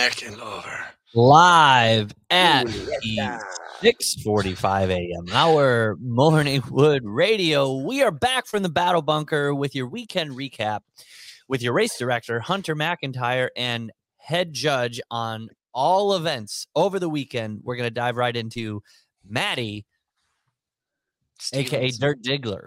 neck and lower. Live at yeah. 6:45 a.m. Our Morning Wood Radio. We are back from the Battle Bunker with your weekend recap with your race director, Hunter McIntyre, and head judge on all events over the weekend. We're going to dive right into Maddie, a.k.a. Dirt Diggler.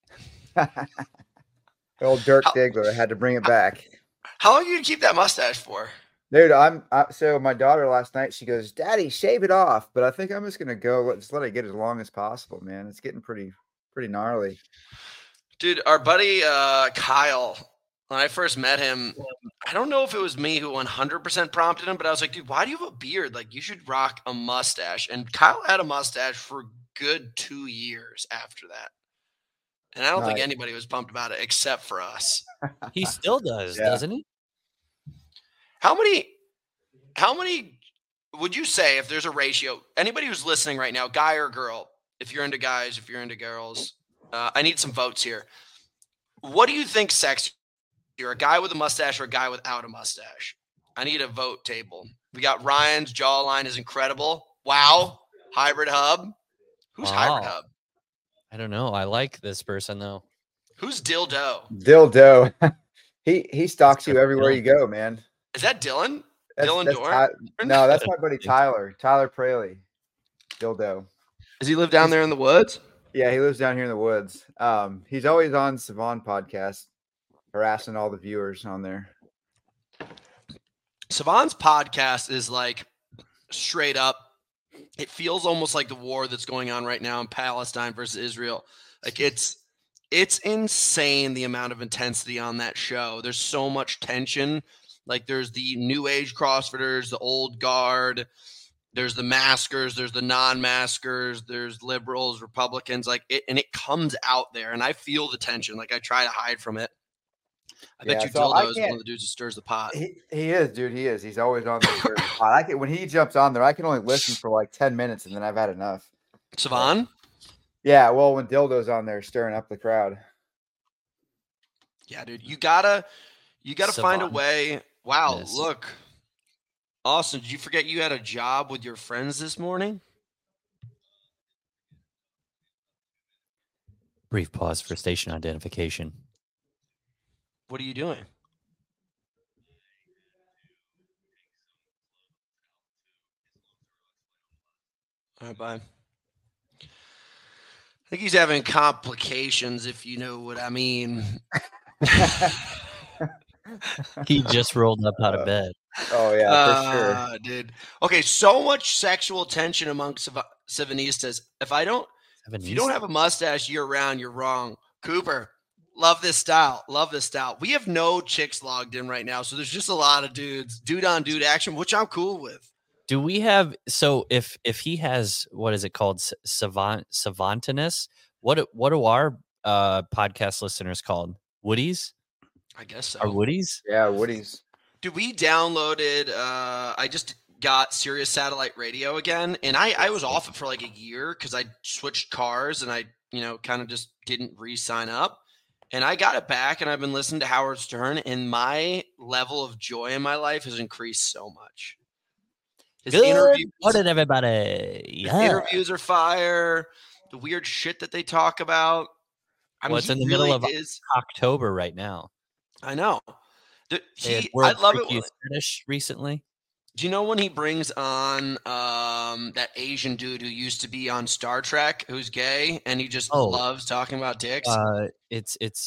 Old Dirk Diggler. I had to bring it back. How long are you going to keep that mustache for? Dude, so my daughter last night, she goes, "Daddy, shave it off." But I think I'm just gonna just let it get as long as possible, man. It's getting pretty gnarly. Dude, our buddy Kyle, when I first met him, I don't know if it was me who 100% prompted him, but I was like, dude, why do you have a beard? Like, you should rock a mustache. And Kyle had a mustache for a good 2 years after that. And I don't think anybody was pumped about it except for us. He still does, doesn't he? How many would you say, if there's a ratio, anybody who's listening right now, guy or girl, if you're into guys, if you're into girls, I need some votes here. What do you think sexier, a guy with a mustache or a guy without a mustache? I need a vote table. We got Ryan's jawline is incredible. Wow. Hybrid Hub. Who's Hybrid Hub? I don't know. I like this person, though. Who's Dildo? Dildo. He stalks you everywhere you go, man. Is that Dylan? Dylan Dorn? No, that's my buddy Tyler. Tyler Praley. Dildo. Does he live down there in the woods? Yeah, he lives down here in the woods. He's always on Savon podcast, harassing all the viewers on there. Savon's podcast is like straight up. It feels almost like the war that's going on right now in Palestine versus Israel. Like it's insane the amount of intensity on that show. There's so much tension. Like there's the new age CrossFitters, the old guard, there's the maskers, there's the non-maskers, there's liberals, Republicans, and it comes out there, and I feel the tension. Like I try to hide from it. I bet you Dildo is one of the dudes who stirs the pot. He is, dude. He is. He's always on the pot. When he jumps on there, I can only listen for like 10 minutes, and then I've had enough. Savon? Yeah, well, when Dildo's on there stirring up the crowd. Yeah, dude. You gotta find a way. Wow, look. Austin, did you forget you had a job with your friends this morning? Brief pause for station identification. What are you doing? All right, bye. I think he's having complications, if you know what I mean. He just rolled up out of bed. Oh, yeah, for sure. Dude. Okay, so much sexual tension amongst Savanistas. If you don't have a mustache year-round, you're wrong. Cooper, love this style. Love this style. We have no chicks logged in right now, so there's just a lot of dudes. Dude-on-dude action, which I'm cool with. Do we have – so if he has – what is it called? Savantinus? What do our podcast listeners called? Woodies? I guess so. Our Woodies? Yeah, Woodies. Dude, we downloaded I just got Sirius Satellite Radio again, and I was off it for like a year because I switched cars and I kind of just didn't re-sign up. And I got it back, and I've been listening to Howard Stern, and my level of joy in my life has increased so much. His interviews, what did everybody? Yeah. Interviews are fire. The weird shit that they talk about. It's in the middle of October right now. I know. I love it. Finish recently. Do you know when he brings on that Asian dude who used to be on Star Trek, who's gay, and he just loves talking about dicks? It's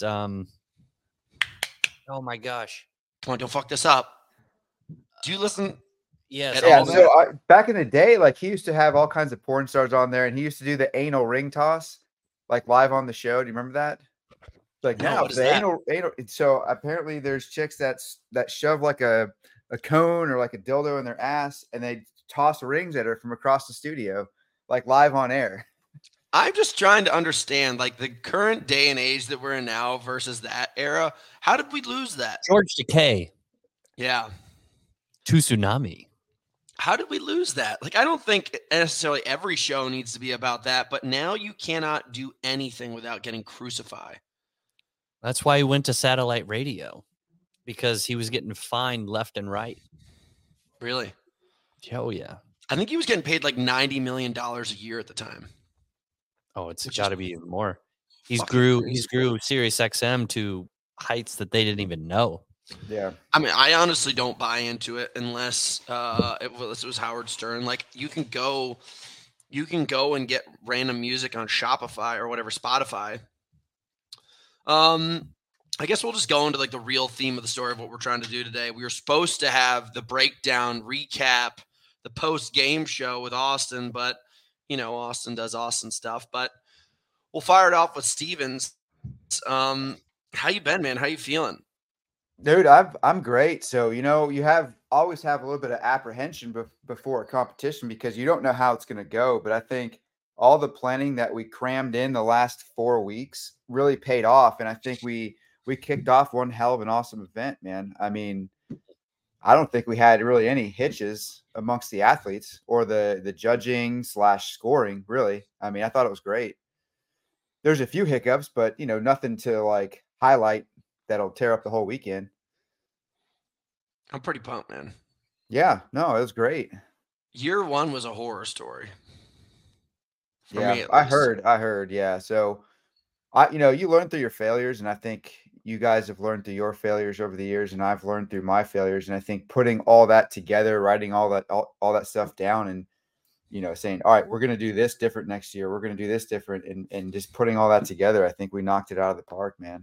oh my gosh! Come on, don't fuck this up. Do you listen? Yes. Yeah. So back in the day, like he used to have all kinds of porn stars on there, and he used to do the anal ring toss, like live on the show. Do you remember that? Like now, the anal. So apparently, there's chicks that shove like a cone or like a dildo in their ass, and they toss rings at her from across the studio, like live on air. I'm just trying to understand, like the current day and age that we're in now versus that era. How did we lose that? George Takei. Yeah. To Tsunami. How did we lose that? Like, I don't think necessarily every show needs to be about that, but now you cannot do anything without getting crucified. That's why he went to satellite radio, because he was getting fined left and right. Really? Oh yeah. I think he was getting paid like $90 million a year at the time. Oh, it's got to be even more. He's crazy. grew Sirius XM to heights that they didn't even know. Yeah. I mean, I honestly don't buy into it unless it was Howard Stern. Like you can go and get random music on Shopify or whatever, Spotify. I guess we'll just go into like the real theme of the story of what we're trying to do today. We were supposed to have the breakdown, recap, the post-game show with Austin, but Austin does Austin stuff. But we'll fire it off with Stevens. How you been, man? How you feeling? Dude, I'm great. So, you always have a little bit of apprehension before a competition because you don't know how it's going to go. But I think all the planning that we crammed in the last 4 weeks really paid off. And I think we kicked off one hell of an awesome event, man. I mean, I don't think we had really any hitches amongst the athletes or the judging / scoring, really. I mean, I thought it was great. There's a few hiccups, but, nothing to like highlight that'll tear up the whole weekend. I'm pretty pumped, man. Yeah, no, it was great. Year one was a horror story. Yeah, I heard. Yeah. So you learn through your failures, and I think you guys have learned through your failures over the years, and I've learned through my failures. And I think putting all that together, writing all that stuff down, and saying, all right, we're going to do this different next year. We're going to do this different, and just putting all that together, I think we knocked it out of the park, man.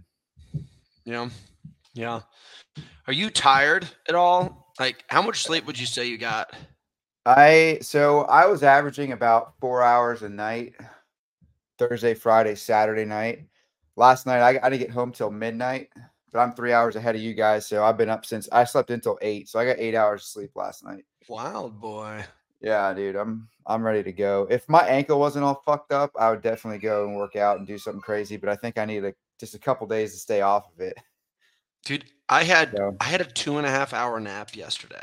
Yeah. Are you tired at all? Like, how much sleep would you say you got? I was averaging about 4 hours a night, Thursday, Friday, Saturday night. Last night, I didn't get home till midnight, but I'm 3 hours ahead of you guys. So I've been up since I slept until 8. So I got 8 hours of sleep last night. Wild boy. Yeah, dude, I'm ready to go. If my ankle wasn't all fucked up, I would definitely go and work out and do something crazy. But I think I need just a couple days to stay off of it. Dude, I had a 2.5 hour nap yesterday.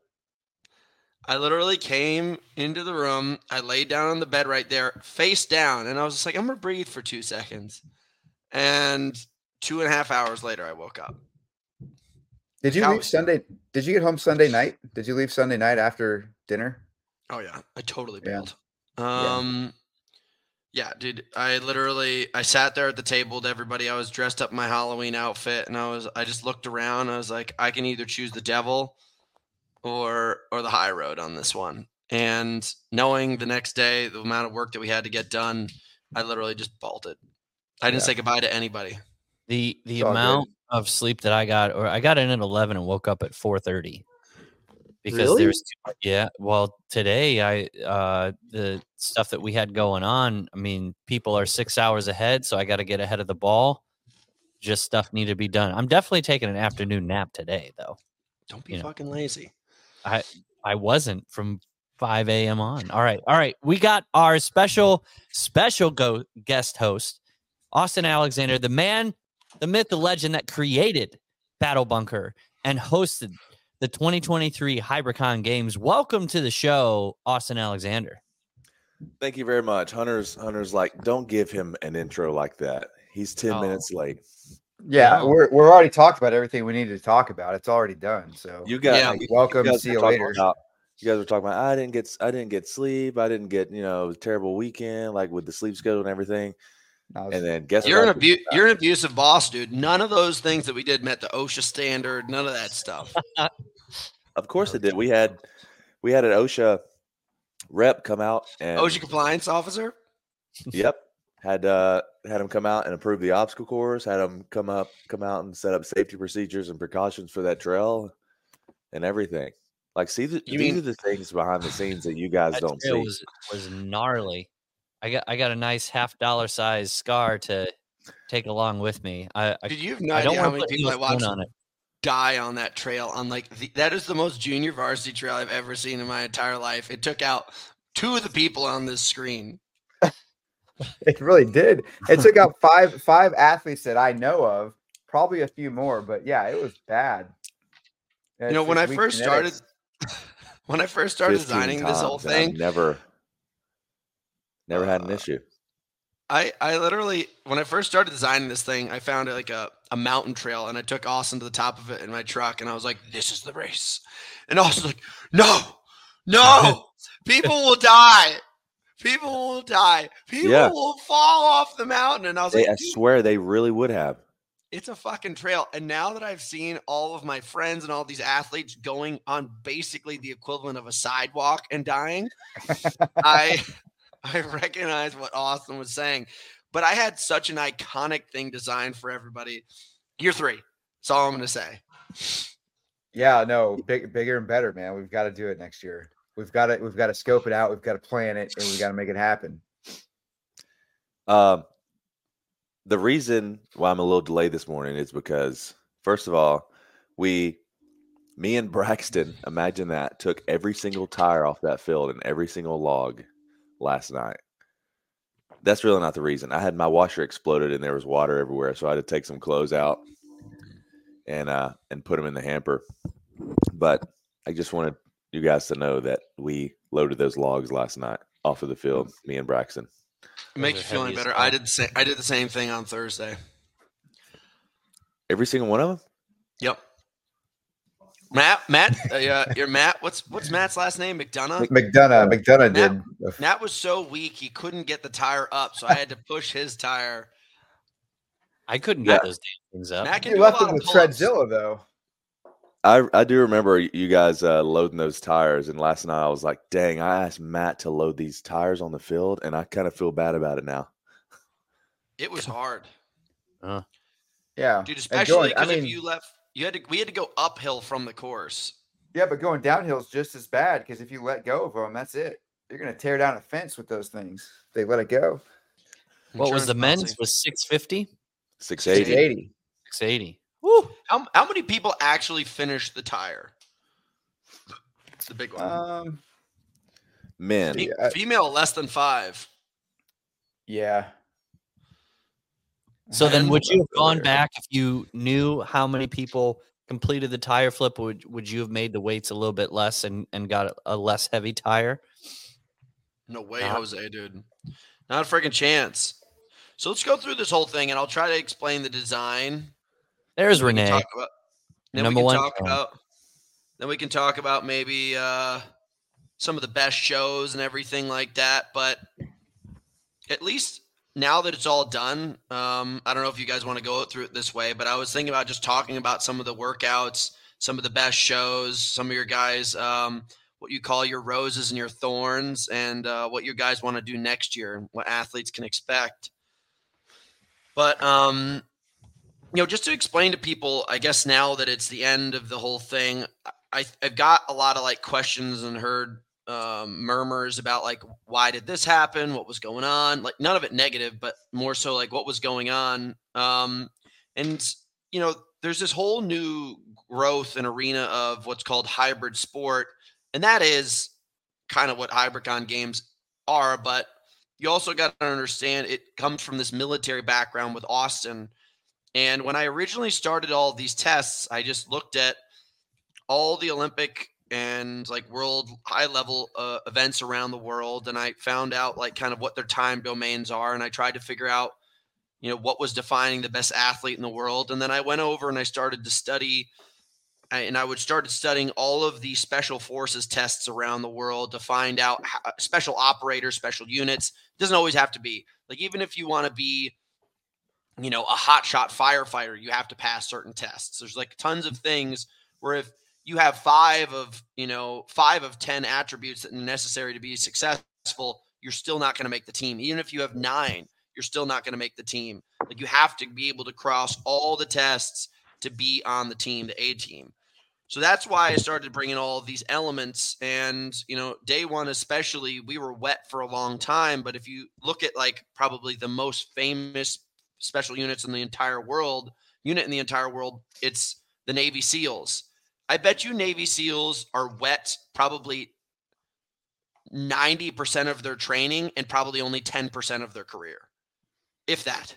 I literally came into the room. I laid down on the bed right there, face down, and I was just like, I'm gonna breathe for 2 seconds. And 2.5 hours later, I woke up. Did you leave Sunday? Did you get home Sunday night? Did you leave Sunday night after dinner? Oh yeah, I totally bailed. Yeah, dude. I sat there at the table with everybody. I was dressed up in my Halloween outfit, and I just looked around. I was like, I can either choose the devil or the high road on this one. And knowing the next day the amount of work that we had to get done, I literally just bolted. I didn't say goodbye to anybody. The amount of sleep that I got in at 11 and woke up at 4:30. Because there's well, today the stuff that we had going on, I mean, people are 6 hours ahead, so I got to get ahead of the ball. Just stuff needed to be done. I'm definitely taking an afternoon nap today, though. Don't be fucking lazy. I wasn't from 5 a.m. on. All right. We got our special guest host, Austin Alexander, the man, the myth, the legend that created Battle Bunker and hosted the 2023 HybriCon Games. Welcome to the show, Austin Alexander. Thank you very much. Hunter's like, don't give him an intro like that. He's 10 minutes late. Yeah, we're already talked about everything we needed to talk about. It's already done. So welcome. See you later. You guys were talking about I didn't get sleep. I didn't get terrible weekend like with the sleep schedule and everything. And then guess you're an abusive boss, dude. None of those things that we did met the OSHA standard. None of that stuff. Of course it did. We had an OSHA rep come out and OSHA compliance officer. Yep, had him come out and approve the obstacle course. Had him come out and set up safety procedures and precautions for that trail and everything. Like, these are the things behind the scenes that you guys don't see. Was gnarly. I got a nice $50 size scar to take along with me. Did you have no idea how many people I watched die on that trail? That is the most junior varsity trail I've ever seen in my entire life. It took out 2 of the people on this screen. It really did. It took out five athletes that I know of, probably a few more, but yeah, it was bad. When I first started designing this whole thing, Never had an issue. I literally, when I first started designing this thing, I found like a mountain trail, and I took Austin to the top of it in my truck, and I was like, "This is the race," and Austin's like, "No, people will die. People will die. People will fall off the mountain." And I was like, I swear they really would have. It's a fucking trail. And now that I've seen all of my friends and all these athletes going on basically the equivalent of a sidewalk and dying, I recognize what Austin was saying. But I had such an iconic thing designed for everybody. Year 3. That's all I'm going to say. Yeah, no, bigger and better, man. We've got to do it next year. We've got to scope it out. We've got to plan it, and we've got to make it happen. The reason why I'm a little delayed this morning is because, first of all, me and Braxton, imagine that, took every single tire off that field and every single log last night. That's really not the reason. I had my washer exploded and there was water everywhere, so I had to take some clothes out and put them in the hamper. But I just wanted you guys to know that we loaded those logs last night off of the field, me and Braxton. It makes you feel any better. I did the same thing on Thursday. Every single one of them? Yep. Matt, you're Matt. What's Matt's last name? McDonough? McDonough did. Matt was so weak he couldn't get the tire up, so I had to push his tire. I couldn't get those damn things up. You left it with Treadzilla, though. I do remember you guys loading those tires, and last night I was like, dang, I asked Matt to load these tires on the field, and I kind of feel bad about it now. It was hard. Yeah. Dude, especially because if you left, we had to go uphill from the course. Yeah, but going downhill is just as bad, because if you let go of them, that's it. You're going to tear down a fence with those things. They let it go. What was the men's? Was 650? 680. 680. Woo. How many people actually finished the tire? It's the big one. Men. Female less than 5. Yeah. So then would you have gone back if you knew how many people completed the tire flip? Would you have made the weights a little bit less and got a less heavy tire? No way, Jose, dude. Not a freaking chance. So let's go through this whole thing, and I'll try to explain the design. There's Renee. Then we can talk about maybe some of the best shows and everything like that. But at least now that it's all done, I don't know if you guys want to go through it this way, but I was thinking about just talking about some of the workouts, some of the best shows, some of your guys, what you call your roses and your thorns, and what you guys want to do next year, what athletes can expect. But just to explain to people, I guess now that it's the end of the whole thing, I've got a lot of like questions and heard murmurs about like, why did this happen? What was going on? Like none of it negative, but more so like what was going on. And there's this whole new growth and arena of what's called hybrid sport. And that is kind of what HybridCon games are. But you also got to understand it comes from this military background with Austin. And when I originally started all of these tests, I just looked at all the Olympic and like world high level events around the world. And I found out like kind of what their time domains are. And I tried to figure out, what was defining the best athlete in the world. And then I went over and I started to study, and I started studying all of the special forces tests around the world to find out how, special operators, special units. It doesn't always have to be like, even if you want to be, a hotshot firefighter, you have to pass certain tests. There's like tons of things where if you have 5 of 10 attributes that are necessary to be successful, you're still not going to make the team. Even if you have 9, you're still not going to make the team. Like you have to be able to cross all the tests to be on the team, the A team. So that's why I started bringing all of these elements. And, day one, especially, we were wet for a long time. But if you look at like probably the most famous special unit in the entire world, it's the Navy SEALs. I bet you Navy SEALs are wet probably 90% of their training and probably only 10% of their career, if that.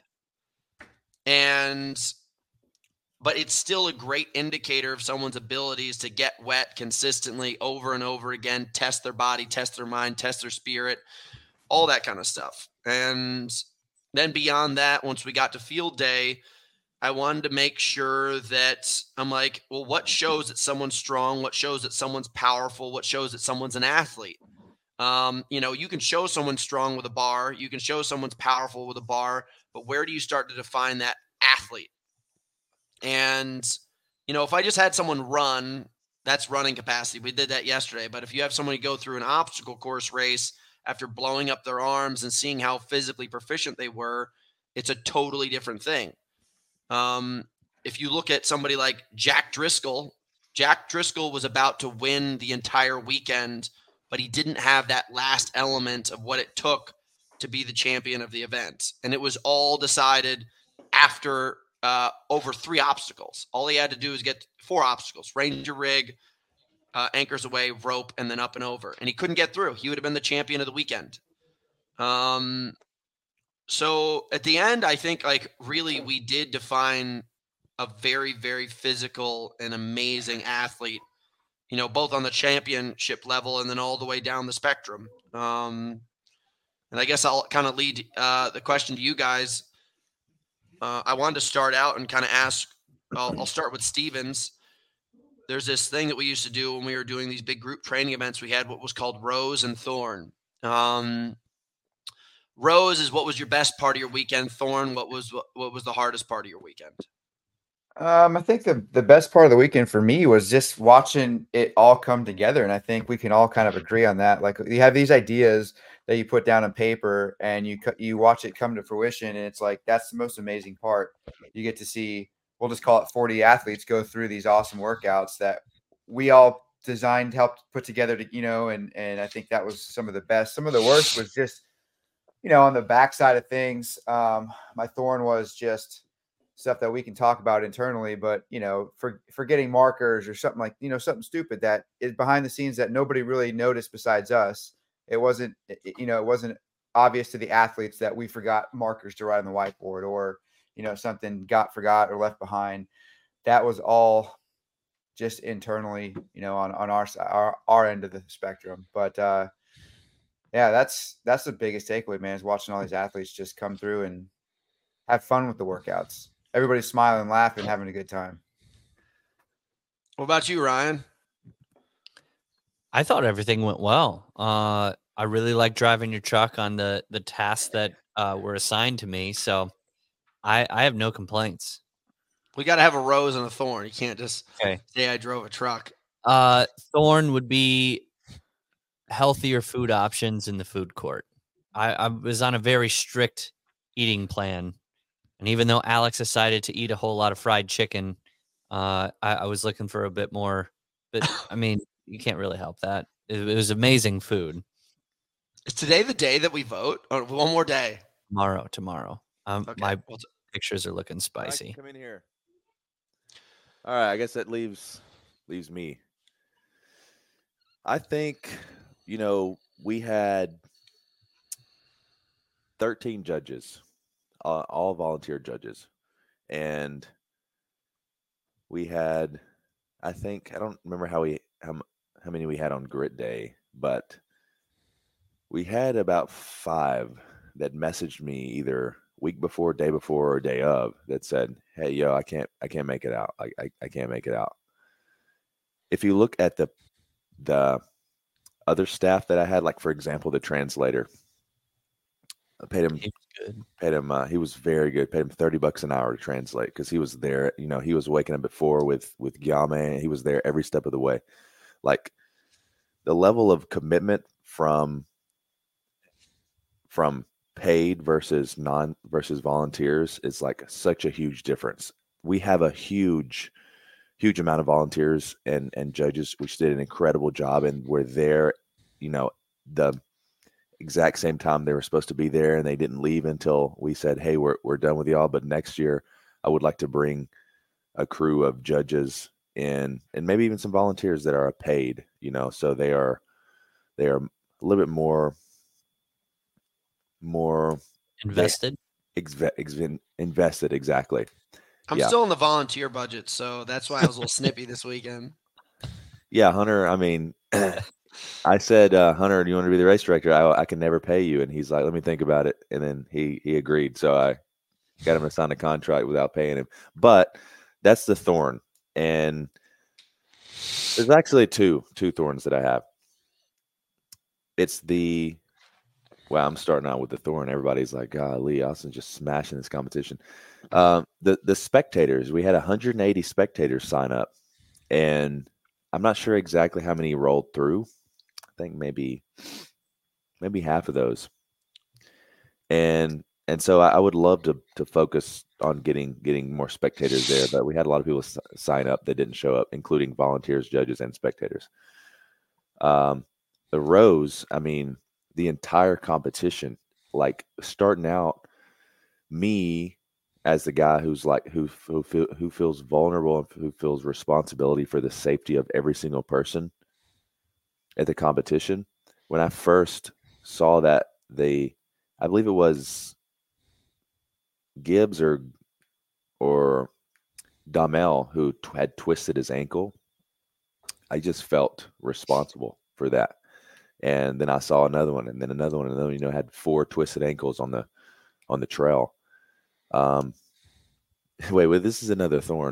But it's still a great indicator of someone's abilities to get wet consistently over and over again, test their body, test their mind, test their spirit, all that kind of stuff. And then beyond that, once we got to field day, I wanted to make sure that I'm like, well, what shows that someone's strong? What shows that someone's powerful? What shows that someone's an athlete? You can show someone strong with a bar. You can show someone's powerful with a bar. But where do you start to define that athlete? And, if I just had someone run, that's running capacity. We did that yesterday. But if you have somebody go through an obstacle course race after blowing up their arms and seeing how physically proficient they were, it's a totally different thing. If you look at somebody like Jack Driscoll was about to win the entire weekend, but he didn't have that last element of what it took to be the champion of the event. And it was all decided after over 3 obstacles. All he had to do is get 4 obstacles: Ranger rig, anchors away, rope, and then up and over. And he couldn't get through. He would have been the champion of the weekend. So at the end, I think really we did define a very, very physical and amazing athlete, both on the championship level and then all the way down the spectrum. And I guess I'll kind of lead the question to you guys. I wanted to start out and kind of ask, I'll start with Stevens. There's this thing that we used to do when we were doing these big group training events. We had what was called Rose and Thorn. Rose is what was your best part of your weekend. Thorn, what was the hardest part of your weekend? I think the best part of the weekend for me was just watching it all come together. And I think we can all kind of agree on that. Like, you have these ideas that you put down on paper and you watch it come to fruition. And it's like, that's the most amazing part. You get to see, we'll just call it 40 athletes go through these awesome workouts that we all designed, helped put together and I think that was some of the best. Some of the worst was just, on the backside of things. My thorn was just stuff that we can talk about internally, but for getting markers or something like, something stupid that is behind the scenes that nobody really noticed besides us. It wasn't obvious to the athletes that we forgot markers to write on the whiteboard, or, something got forgot or left behind. That was all just internally, on our end of the spectrum. But, yeah, that's the biggest takeaway, man, is watching all these athletes just come through and have fun with the workouts. Everybody's smiling, laughing, having a good time. What about you, Ryan? I thought everything went well. I really like driving your truck on the tasks that were assigned to me. So I have no complaints. We got to have a Rose and a Thorn. You can't just say I drove a truck. Thorn would be healthier food options in the food court. I was on a very strict eating plan. And even though Alex decided to eat a whole lot of fried chicken, I was looking for a bit more. But, I mean, you can't really help that. It was amazing food. Is today the day that we vote? Or one more day? Tomorrow. Okay. My pictures are looking spicy. Come in here. All right, I guess that leaves me. I think, we had 13 judges. All volunteer judges, and we had, I don't remember how many we had on grit day, but we had about 5 that messaged me either week before, day before, or day of that said, "Hey, yo, I can't make it out. I can't make it out." If you look at the other staff that I had, like for example, the translator. I paid him good. He was very good. Paid him $30 an hour to translate because he was there. He was waking up at 4 with Gyame. He was there every step of the way. Like, the level of commitment from paid versus volunteers is like such a huge difference. We have a huge amount of volunteers and judges, which did an incredible job, and were there, the exact same time they were supposed to be there, and they didn't leave until we said, "Hey, we're done with y'all." But next year, I would like to bring a crew of judges in, and maybe even some volunteers that are paid. So they are a little bit more invested. Invested, exactly. I'm still in the volunteer budget, so that's why I was a little snippy this weekend. Yeah, Hunter. I mean, I said, Hunter, do you want to be the race director? I can never pay you. And he's like, let me think about it. And then he agreed. So I got him to sign a contract without paying him. But that's the thorn. And there's actually two thorns that I have. It's I'm starting out with the thorn. Everybody's like, golly, Austin's just smashing this competition. The spectators, we had 180 spectators sign up. And I'm not sure exactly how many rolled through. I think maybe half of those. And so I would love to focus on getting more spectators there, but we had a lot of people sign up that didn't show up, including volunteers, judges, and spectators. The rows, I mean, the entire competition, like starting out, me as the guy who's like who feels vulnerable and who feels responsibility for the safety of every single person at the competition. When I first saw that, I believe it was Gibbs or Damel who had twisted his ankle, I just felt responsible for that. And then I saw another one, and then another one, and then, you know, had 4 twisted ankles on the trail. Wait, this is another thorn.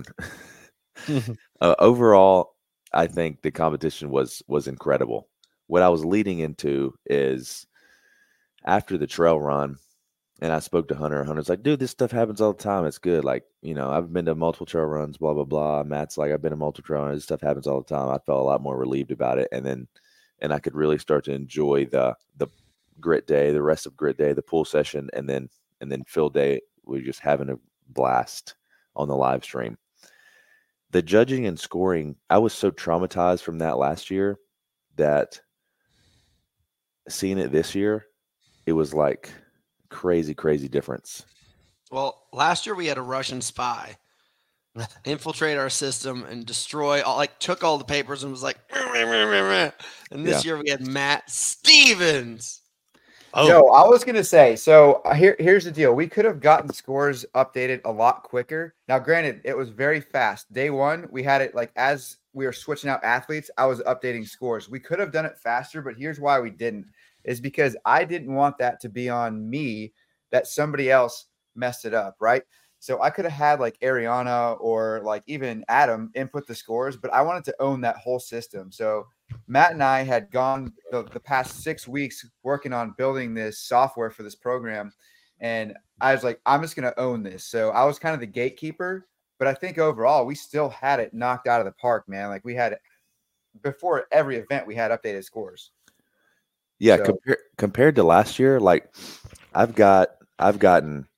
Overall, I think the competition was incredible. What I was leading into is after the trail run, and I spoke to Hunter. Hunter's like, dude, this stuff happens all the time. It's good. Like, you know, I've been to multiple trail runs, blah, blah, blah. Matt's like, I've been to multiple trail runs. This stuff happens all the time. I felt a lot more relieved about it. And I could really start to enjoy the grit day, the rest of grit day, the pool session, and then field day. We're just having a blast on the live stream. The judging and scoring, I was so traumatized from that last year that seeing it this year, it was like crazy difference. Well, last year we had a Russian spy infiltrate our system and destroy took all the papers and was like, and this year we had Matt Stevens. Oh, yo, I was gonna say, so here's the deal. We could have gotten scores updated a lot quicker. Now, granted, it was very fast. Day one, we had it like as we were switching out athletes, I was updating scores. We could have done it faster, but here's why we didn't. Is because I didn't want that to be on me that somebody else messed it up, right? So I could have had like Ariana or like even Adam input the scores, but I wanted to own that whole system. So Matt and I had gone the past 6 weeks working on building this software for this program. And I was like, I'm just going to own this. So I was kind of the gatekeeper, but I think overall we still had it knocked out of the park, man. Like we had before every event, we had updated scores. Yeah. So, compared to last year, like I've gotten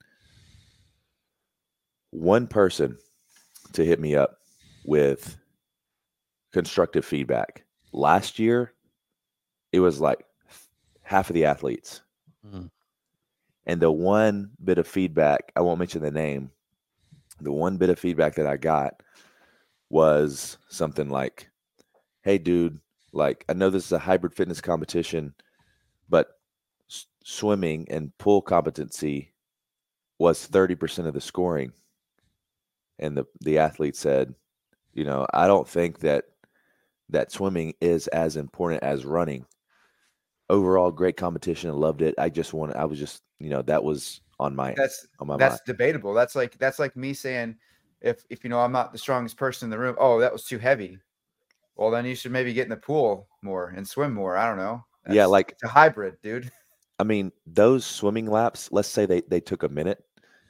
one person to hit me up with constructive feedback. Last year, it was like half of the athletes. Mm-hmm. And the one bit of feedback, I won't mention the name, the one bit of feedback that I got was something like, hey, dude, like, I know this is a hybrid fitness competition, but swimming and pool competency was 30% of the scoring. And the athlete said, you know, I don't think that swimming is as important as running. Overall, great competition. I loved it. I was just, you know, that was on my mind. That's debatable. That's like me saying, if you know, I'm not the strongest person in the room. Oh, that was too heavy. Well, then you should maybe get in the pool more and swim more. I don't know. It's a hybrid, dude. I mean, those swimming laps, let's say they took a minute.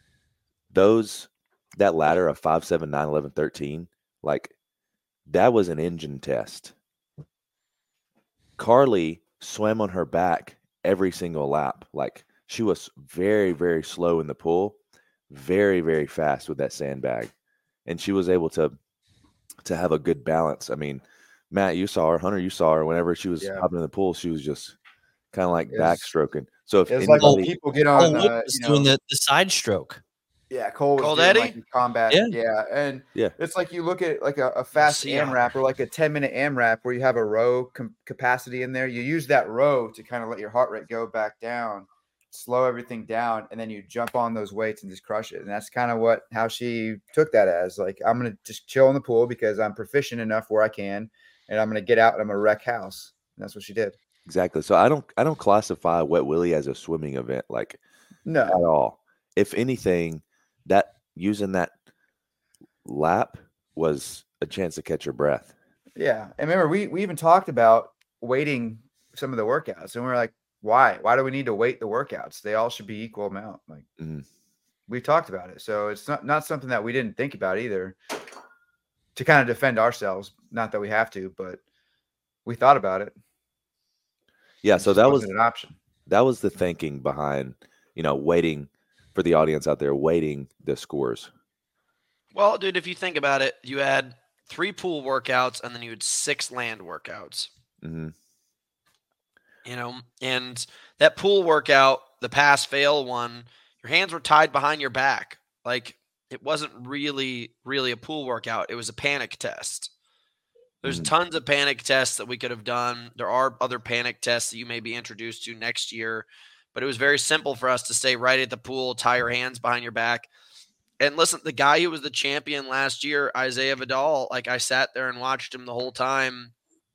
That ladder of 5, 7, 9, 11, 13, like that was an engine test. Carly swam on her back every single lap. Like she was very, very slow in the pool, very, very fast with that sandbag. And she was able to have a good balance. I mean, Matt, you saw her, Hunter, you saw her whenever she was hopping in the pool, she was just kind of like backstroking. So if like when people get on doing the side stroke. Yeah, Cole was doing like combat. Yeah. And it's like you look at like a fast AMRAP or like a 10-minute AMRAP where you have a row capacity in there. You use that row to kind of let your heart rate go back down, slow everything down, and then you jump on those weights and just crush it. And that's kind of how she took that as. Like, I'm going to just chill in the pool because I'm proficient enough where I can, and I'm going to get out and I'm going to wreck house. And that's what she did. Exactly. So I don't classify Wet Willie as a swimming event, like no at all. If anything, that using that lap was a chance to catch your breath. Yeah. And remember, we even talked about weighting some of the workouts, and we're like, why do we need to weight the workouts? They all should be equal amount. Like we talked about it. So it's not something that we didn't think about either, to kind of defend ourselves. Not that we have to, but we thought about it. Yeah. So that was an option. That was the thinking behind, waiting for the audience out there, weighting the scores. Well, dude, if you think about it, you had 3 pool workouts and then you had 6 land workouts. Mm-hmm. And that pool workout, the pass fail one, your hands were tied behind your back. Like, it wasn't really a pool workout. It was a panic test. There's tons of panic tests that we could have done. There are other panic tests that you may be introduced to next year, but it was very simple for us to stay right at the pool, tie your hands behind your back. And listen, the guy who was the champion last year, Isaiah Vidal, like I sat there and watched him the whole time.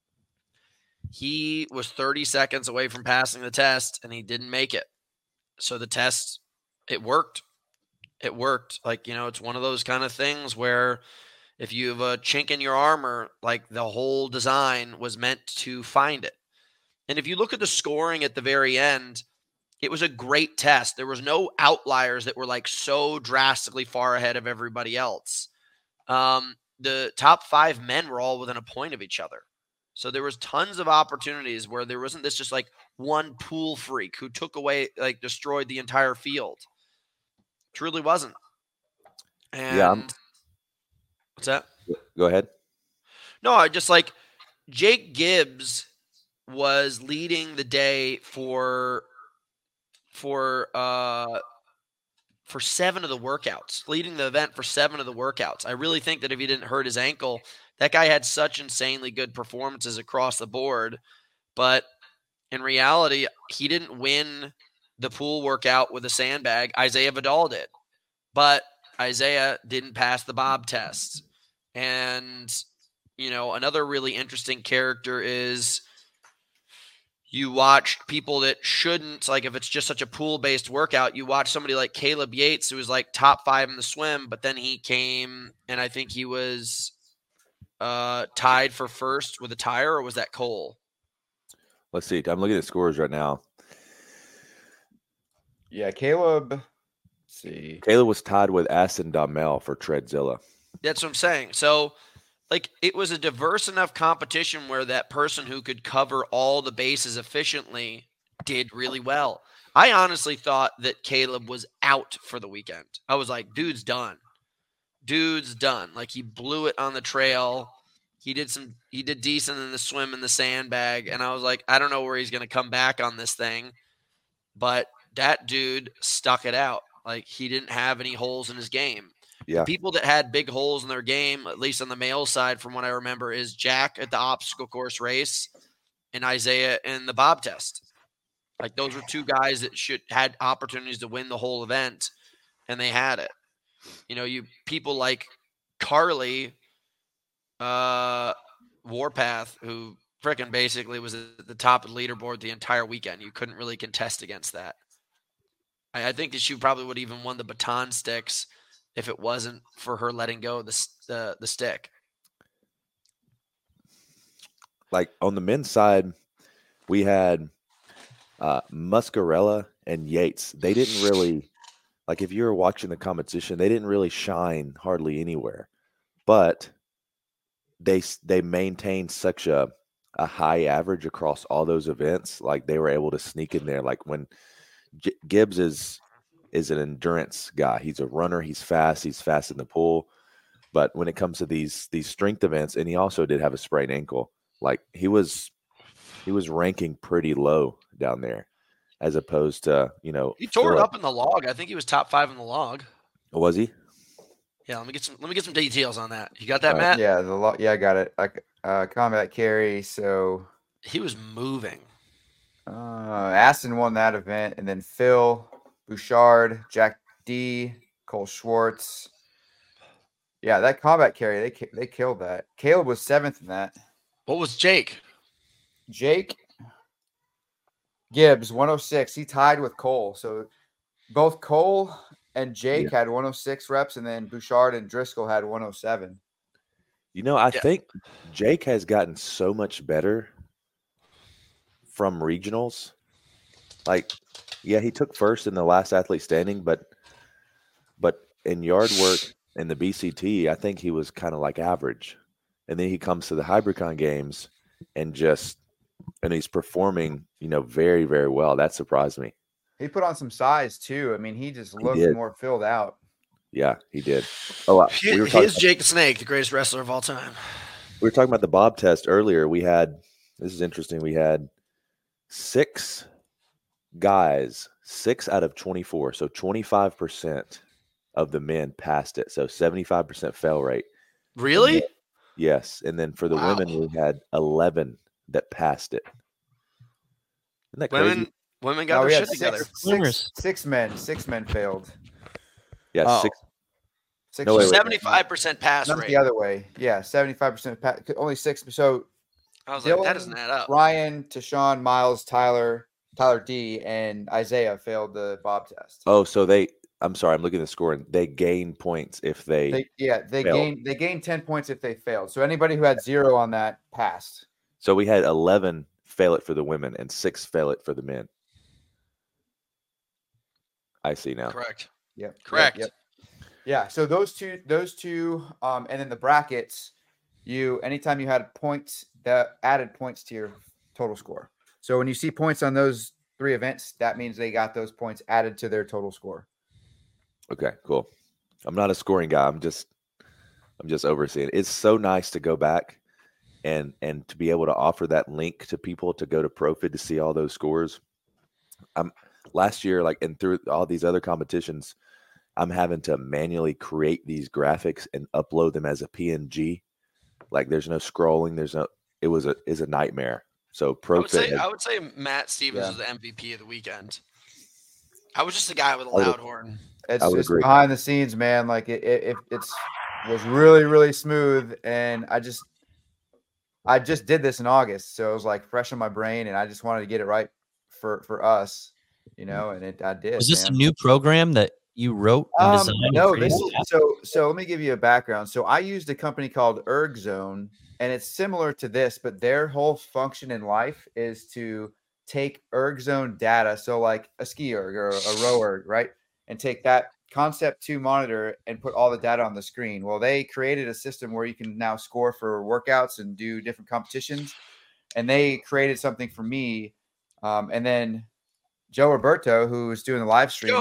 He was 30 seconds away from passing the test, and he didn't make it. So the test, it worked. It worked. Like, it's one of those kind of things where if you have a chink in your armor, like the whole design was meant to find it. And if you look at the scoring at the very end, it was a great test. There was no outliers that were like so drastically far ahead of everybody else. The top 5 men were all within a point of each other. So there was tons of opportunities where there wasn't this just like one pool freak who took away, like destroyed the entire field. Truly wasn't. And what's that? Go ahead. No, I just like Jake Gibbs was leading the day for 7 of the workouts, leading the event for 7 of the workouts. I really think that if he didn't hurt his ankle, that guy had such insanely good performances across the board. But in reality, he didn't win the pool workout with a sandbag. Isaiah Vidal did. But Isaiah didn't pass the Bob test. And, another really interesting character is you watch people that shouldn't, like if it's just such a pool-based workout, you watch somebody like Caleb Yates, who was like top 5 in the swim, but then he came and I think he was tied for first with a tire, or was that Cole? Let's see. I'm looking at the scores right now. Yeah, Caleb. Let's see. Caleb was tied with Aston Damel for Treadzilla. That's what I'm saying. So, like, it was a diverse enough competition where that person who could cover all the bases efficiently did really well. I honestly thought that Caleb was out for the weekend. I was like, dude's done. Like, he blew it on the trail. He did decent in the swim and the sandbag. And I was like, I don't know where he's going to come back on this thing. But that dude stuck it out. Like, he didn't have any holes in his game. Yeah. The people that had big holes in their game, at least on the male side, from what I remember, is Jack at the obstacle course race and Isaiah in the Bob test. Like, those were 2 guys that had opportunities to win the whole event, and they had it. You people like Carly Warpath, who frickin' basically was at the top of the leaderboard the entire weekend. You couldn't really contest against that. I think that she probably would have even won the baton sticks if it wasn't for her letting go of the stick. Like on the men's side, we had Muscarella and Yates. They didn't really, like if you were watching the competition, they didn't really shine hardly anywhere. But they maintained such a high average across all those events. Like they were able to sneak in there. Like when Gibbs is an endurance guy. He's a runner. He's fast in the pool. But when it comes to these strength events, and he also did have a sprained ankle, like he was ranking pretty low down there, as opposed to he tore it up in the log. I think he was top 5 in the log. Was he? Yeah, let me get some details on that. You got that, Matt? Yeah, I got it. Combat carry. So he was moving. Aston won that event, and then Phil Bouchard, Jack D, Cole Schwartz. Yeah, that combat carry, they killed that. Caleb was 7th in that. What was Jake? Jake Gibbs, 106. He tied with Cole. So both Cole and Jake had 106 reps, and then Bouchard and Driscoll had 107. I think Jake has gotten so much better from regionals. Like, yeah, he took first in the last athlete standing, but in yard work in the BCT, I think he was kind of like average. And then he comes to the Hybricon games and he's performing, very, very well. That surprised me. He put on some size too. I mean, he just looked more filled out. Yeah, he did. Oh, he is Jake the Snake, the greatest wrestler of all time. We were talking about the Bob test earlier. This is interesting. We had 6 guys, 6 out of 24. So 25% of the men passed it. So 75% fail rate. Really? Yes. And then for the women, we had 11 that passed it. Isn't that crazy? Women got their shit together. 6 men failed. Yeah, 6. No, 75% pass Not rate. The other way. Yeah, 75% pass. Only 6. So I was Dylan, like, that doesn't add up. Ryan, Tashawn, Miles, Tyler D, and Isaiah failed the Bob test. Oh, so I'm sorry, I'm looking at the score, and they gain points if they gain 10 points if they failed. So anybody who had 0 on that passed. So we had 11 fail it for the women and 6 fail it for the men. I see now. Correct. Yep. Correct. Yep. Yeah. So those two, and then the brackets, anytime you had points that added points to your total score. So when you see points on those 3 events, that means they got those points added to their total score. Okay, cool. I'm not a scoring guy. I'm just overseeing. It's so nice to go back and to be able to offer that link to people to go to ProFit to see all those scores. Last year, and through all these other competitions, I'm having to manually create these graphics and upload them as a PNG. Like, there's no scrolling. Is a nightmare. So ProFit. I would say Matt Stevens was the MVP of the weekend. I was just a guy with a loud horn. It's behind the scenes, man. Like it was really, really smooth, and I just did this in August, so it was like fresh in my brain, and I just wanted to get it right for us, and I did. Was this a new program that you wrote and designed? No, so let me give you a background. So I used a company called ErgZone, and it's similar to this, but their whole function in life is to take ErgZone data, so like a ski erg or a row erg, right? And take that Concept 2 monitor and put all the data on the screen. Well, they created a system where you can now score for workouts and do different competitions. And they created something for me. And then Joe Roberto, who was doing the live stream,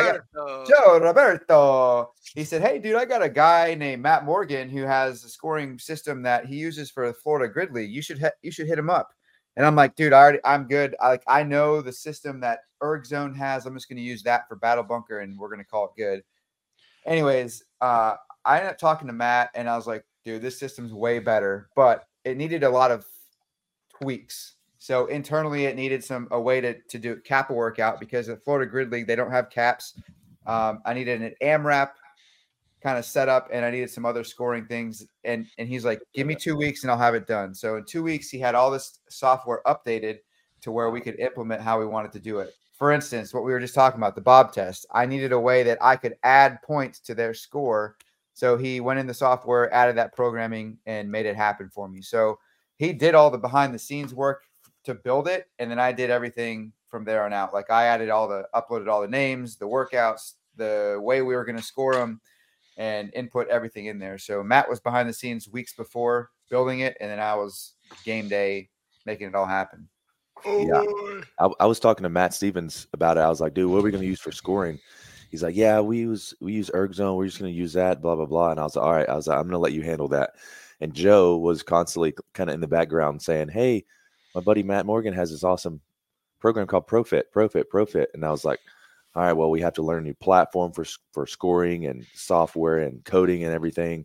Joe Roberto. He said, "Hey, dude, I got a guy named Matt Morgan who has a scoring system that he uses for the Florida Grid League. You should hit him up." And I'm like, dude, I'm good. I know the system that ErgZone has. I'm just going to use that for Battle Bunker, and we're going to call it good. Anyways, I ended up talking to Matt, and I was like, dude, this system's way better, but it needed a lot of tweaks. So internally, it needed a way to do cap a workout, because at Florida Grid League, they don't have caps. I needed an AMRAP kind of setup, and I needed some other scoring things. And he's like, give me 2 weeks and I'll have it done. So in 2 weeks, he had all this software updated to where we could implement how we wanted to do it. For instance, what we were just talking about, the Bob test, I needed a way that I could add points to their score. So he went in the software, added that programming, and made it happen for me. So he did all the behind the scenes work to build it. And then I did everything from there on out. Like, I uploaded all the names, the workouts, the way we were going to score them, and input everything in there. So Matt was behind the scenes weeks before building it, and then I was game day making it all happen. Yeah, I was talking to Matt Stevens about it. I was like, dude, what are we going to use for scoring? He's like, yeah, we use ErgZone. We're just going to use that, blah, blah, blah. And I was like, all right. I was like, I'm going to let you handle that. And Joe was constantly kind of in the background saying, hey, my buddy Matt Morgan has this awesome program called ProFit. And I was like, all right, well, we have to learn a new platform for scoring and software and coding and everything.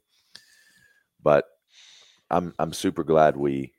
But I'm super glad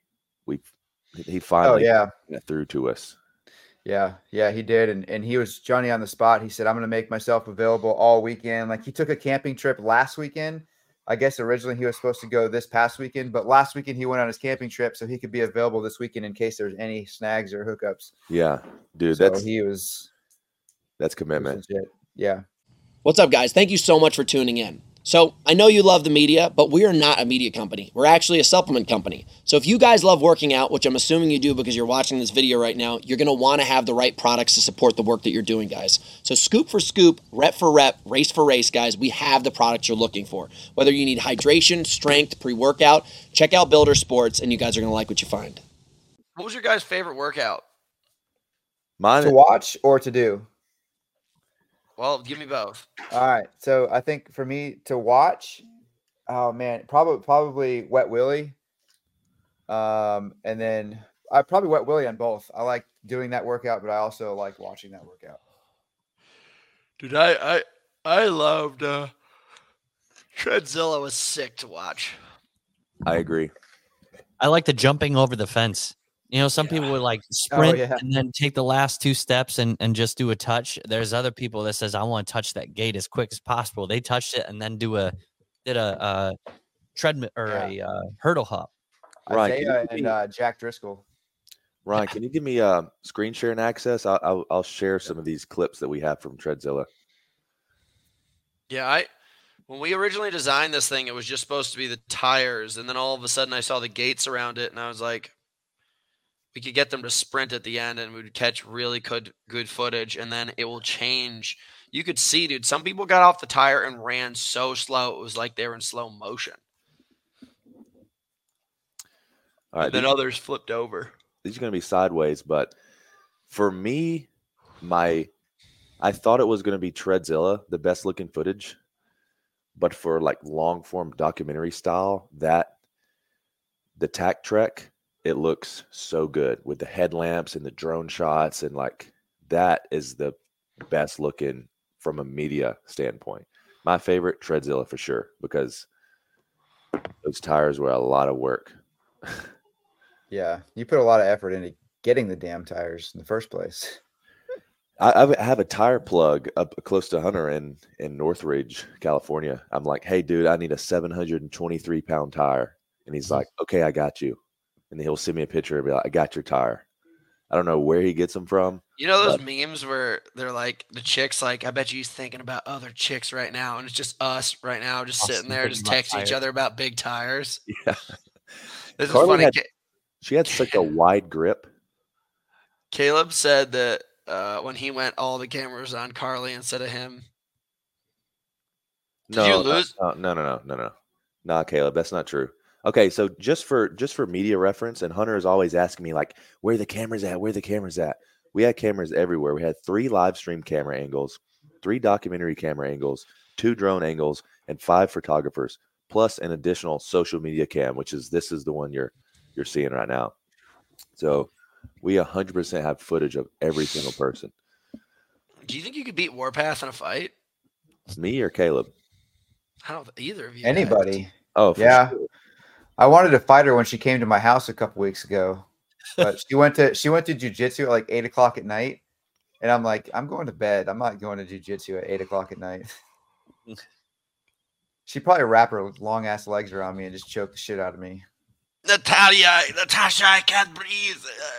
he finally got through to us. Yeah, he did. And he was Johnny on the spot. He said, I'm going to make myself available all weekend. Like, he took a camping trip last weekend I guess originally he was supposed to go this past weekend, but last weekend he went on his camping trip, so he could be available this weekend in case there's any snags or hookups. Yeah, dude, So that's commitment. Yeah. What's up, guys? Thank you so much for tuning in. So I know you love the media, but we are not a media company. We're actually a supplement company. So if you guys love working out, which I'm assuming you do because you're watching this video right now, you're going to want to have the right products to support the work that you're doing, guys. So scoop for scoop, rep for rep, race for race, guys, we have the products you're looking for. Whether you need hydration, strength, pre-workout, check out Builder Sports, and you guys are going to like what you find. What was your guys' favorite workout? Mine to watch or to do? Well, give me both. All right. So I think for me to watch, oh man, probably Wet Willie. And then I probably Wet Willie on both. I like doing that workout, but I also like watching that workout. Dude, I loved Treadzilla was sick to watch. I agree. I like the jumping over the fence. You know, some people would like sprint and then take the last 2 steps and just do a touch. There's other people that says, I want to touch that gate as quick as possible. They touched it and then did a treadmill or a hurdle hop. Isaiah and Jack Driscoll. Ryan, can you give me screen sharing access? I'll share some of these clips that we have from Treadzilla. Yeah, when we originally designed this thing, it was just supposed to be the tires, and then all of a sudden I saw the gates around it, and I was like, we could get them to sprint at the end, and we would catch really good footage, and then it will change. You could see, dude, some people got off the tire and ran so slow, it was like they were in slow motion. All right, and then others flipped over. These are going to be sideways, but for me, I thought it was going to be Treadzilla, the best looking footage, but for like long form documentary style, the Tack Trek, it looks so good with the headlamps and the drone shots, and like that is the best looking from a media standpoint. My favorite, Treadzilla for sure, because those tires were a lot of work. Yeah, you put a lot of effort into getting the damn tires in the first place. I have a tire plug up close to Hunter in Northridge, California. I'm like, hey, dude, I need a 723-pound tire. And he's like, okay, I got you. And he'll send me a picture and be like, I got your tire. I don't know where he gets them from. You know those memes where they're like, the chick's like, I bet you he's thinking about other chicks right now. And it's just us right now just sitting there, just texting each other about big tires. Yeah. This is funny. She had such a wide grip. Caleb said that when he went, all the cameras on Carly instead of him. Did you lose? No. Nah, Caleb, that's not true. Okay, so just for media reference, and Hunter is always asking me like, where the cameras at? Where the cameras at? We had cameras everywhere. We had 3 live stream camera angles, 3 documentary camera angles, 2 drone angles, and 5 photographers, plus an additional social media cam, this is the one you're seeing right now. So we 100% have footage of every single person. Do you think you could beat Warpath in a fight? Me or Caleb? I don't either of you. Anybody. Guys. Oh, yeah. Sure. I wanted to fight her when she came to my house a couple weeks ago, but she went to jiu-jitsu at like 8:00 at night. And I'm like, I'm going to bed. I'm not going to jiu-jitsu at 8:00 at night. She'd probably wrap her long ass legs around me and just choke the shit out of me. Natasha, I can't breathe.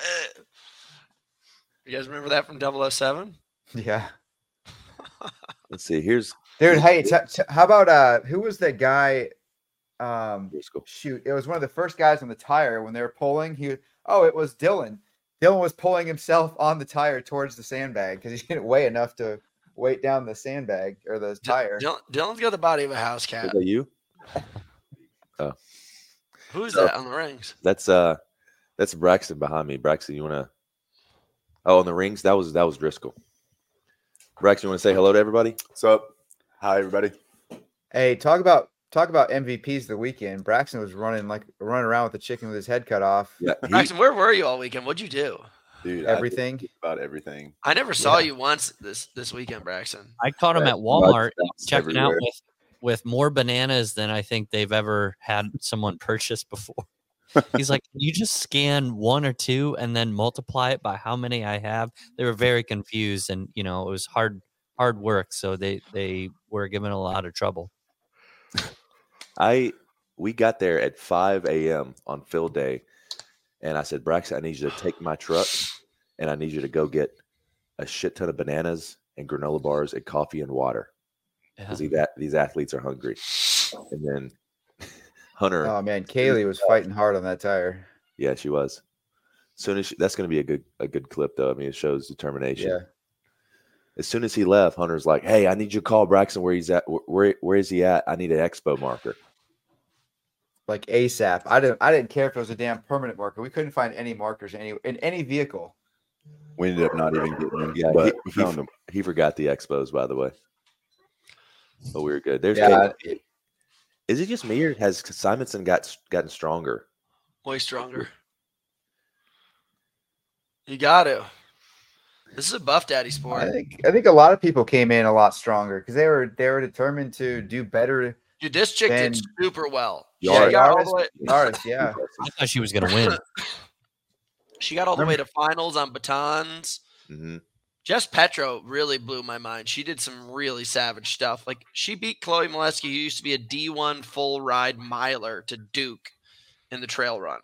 You guys remember that from 007? Yeah. Let's see. Dude, hey, how about who was that guy? Shoot, it was one of the first guys on the tire when they were pulling. It was Dylan. Dylan was pulling himself on the tire towards the sandbag because he didn't weigh enough to weight down the sandbag or the tire. Dylan's got the body of a house cat. Is that you? Oh. Who's that on the rings? That's Braxton behind me. Braxton, you want to? Oh, on the rings, that was Driscoll. Braxton, you want to say hello to everybody? What's up? Hi, everybody. Hey, talk about MVPs of the weekend. Braxton was running around with the chicken with his head cut off. Yeah, Braxton, where were you all weekend? What'd you do? Dude, everything. About everything. I never saw you once this weekend, Braxton. I caught him at Walmart checking out with more bananas than I think they've ever had someone purchase before. He's like, can you just scan 1 or 2 and then multiply it by how many I have? They were very confused, and it was hard work, so they were given a lot of trouble. We got there at 5 a.m. on field day, and I said, Braxton, I need you to take my truck, and I need you to go get a shit ton of bananas and granola bars and coffee and water because these athletes are hungry. And then Hunter. Oh man, Kaylee was fighting hard on that tire. Yeah, she was. Soon as that's going to be a good clip, though. I mean, it shows determination. Yeah. As soon as he left, Hunter's like, "Hey, I need you to call Braxton where he's at. Where is he at? I need an expo marker." Like ASAP. I didn't care if it was a damn permanent marker. We couldn't find any markers in any vehicle. We ended up not even getting them. Yeah, but he found them. He forgot the expos, by the way. But we were good. There's is it just me or has Simonson gotten stronger? Way stronger. You got to. This is a Buff Daddy sport. I think a lot of people came in a lot stronger because they were determined to do better. Dude, this chick did super well. Yaris, yeah. I thought she was going to win. She got all the way to finals on batons. Mm-hmm. Jess Petro really blew my mind. She did some really savage stuff. Like, she beat Chloe Molesky, who used to be a D1 full ride miler, to Duke in the trail run.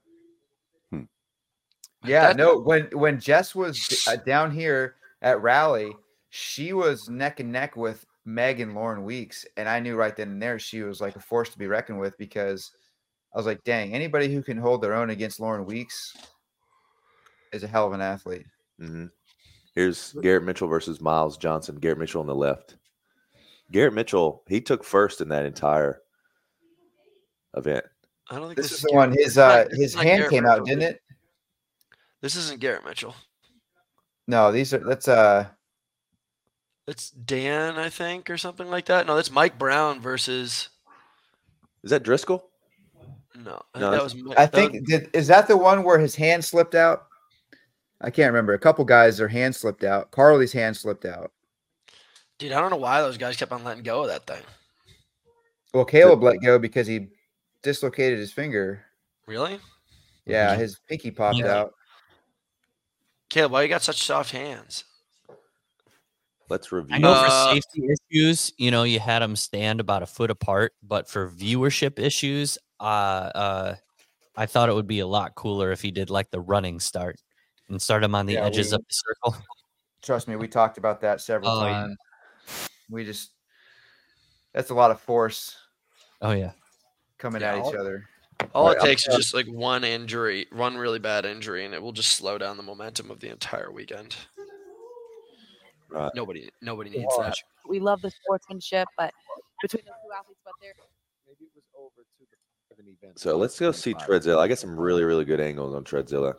Yeah, no, when Jess was down here at Raleigh, she was neck and neck with Meg and Lauren Weeks. And I knew right then and there she was like a force to be reckoned with because I was like, dang, anybody who can hold their own against Lauren Weeks is a hell of an athlete. Mm-hmm. Here's Garrett Mitchell versus Miles Johnson. Garrett Mitchell on the left. Garrett Mitchell, he took first in that entire event. I don't think this is the one. His hand came out, didn't it? This isn't Garrett Mitchell. No, that's It's Dan, I think, or something like that. No, that's Mike Brown versus. Is that Driscoll? No, is that the one where his hand slipped out? I can't remember. A couple guys, their hand slipped out. Carly's hand slipped out. Dude, I don't know why those guys kept on letting go of that thing. Well, Caleb let go because he dislocated his finger. Really? Yeah, his pinky popped out. Caleb, why you got such soft hands? Let's review. I know for safety issues, you had them stand about a foot apart, but for viewership issues, I thought it would be a lot cooler if he did like the running start and start him on the edges of the circle. Trust me, we talked about that several times. Yeah. That's a lot of force. Oh yeah, coming at each other. All it takes is just like one really bad injury, and it will just slow down the momentum of the entire weekend. Right. Nobody needs that. We love the sportsmanship, but between the two athletes, maybe it was over to the event. So let's go see Treadzilla. I got some really, really good angles on Treadzilla.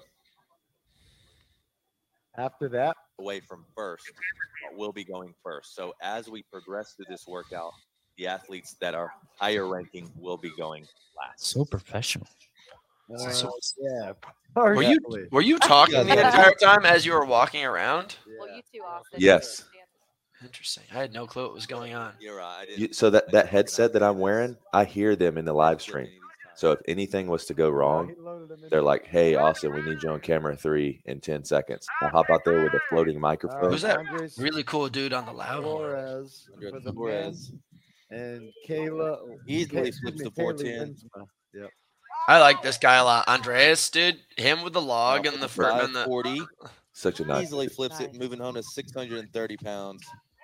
After that, away from first, will be going first. So as we progress through this workout, the athletes that are higher ranking will be going last. So professional. Yeah. Were you talking the entire time as you were walking around? Yeah. Well, you two, Austin. Yes. Interesting. I had no clue what was going on. You're right. So that headset that I'm wearing, I hear them in the live stream. So if anything was to go wrong, they're like, "Hey, Austin, we need you on camera 3 in 10 seconds." I hop out there with a floating microphone. Who's that really cool dude on the loud Torres and Kayla easily flips the 410. Yep. I like this guy a lot. Andreas, dude, him with the log and the 540. Such a nice. Easily flips it, moving home to 630 pounds.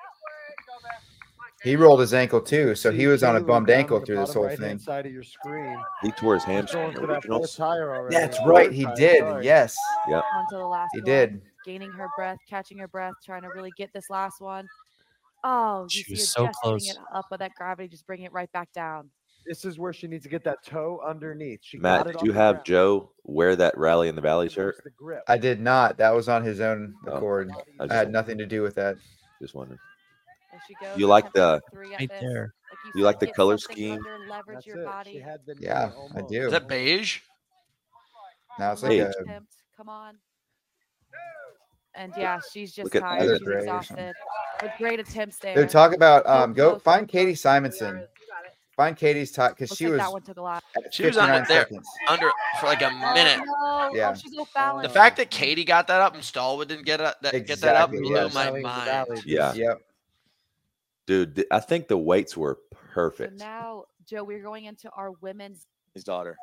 He rolled his ankle too, so he was on a bummed ankle through this whole thing. Side of your screen. He tore his hamstring. That's right, he did. Yes. Yep. Onto the last one. Did. Gaining her breath, catching her breath, trying to really get this last one. Oh, she was just so close. It up with that gravity, just bring it right back down. This is where she needs to get that toe underneath. Matt, did you have Joe wear that Rally in the Valley shirt? I did not. That was on his own accord. I had nothing to do with that. Just wondering. Goes, you like the right there? Like you like the color scheme? Leverage your body. Yeah, I do. Is that beige? Now it's like a come on. And yeah, she's just Look tired. She's Gray exhausted. But great attempts there. Dude, talk about go find Katie Simonson. Find Katie's talk because she was that one took a lot. She was on it there under for like a minute. Oh, no. Yeah. Oh, she's off balance. The fact that Katie got that up and Stallwood didn't get that up blew my mind. Yeah. Yep. Dude, I think the weights were perfect. So now Joe, we're going into our women's. His daughter.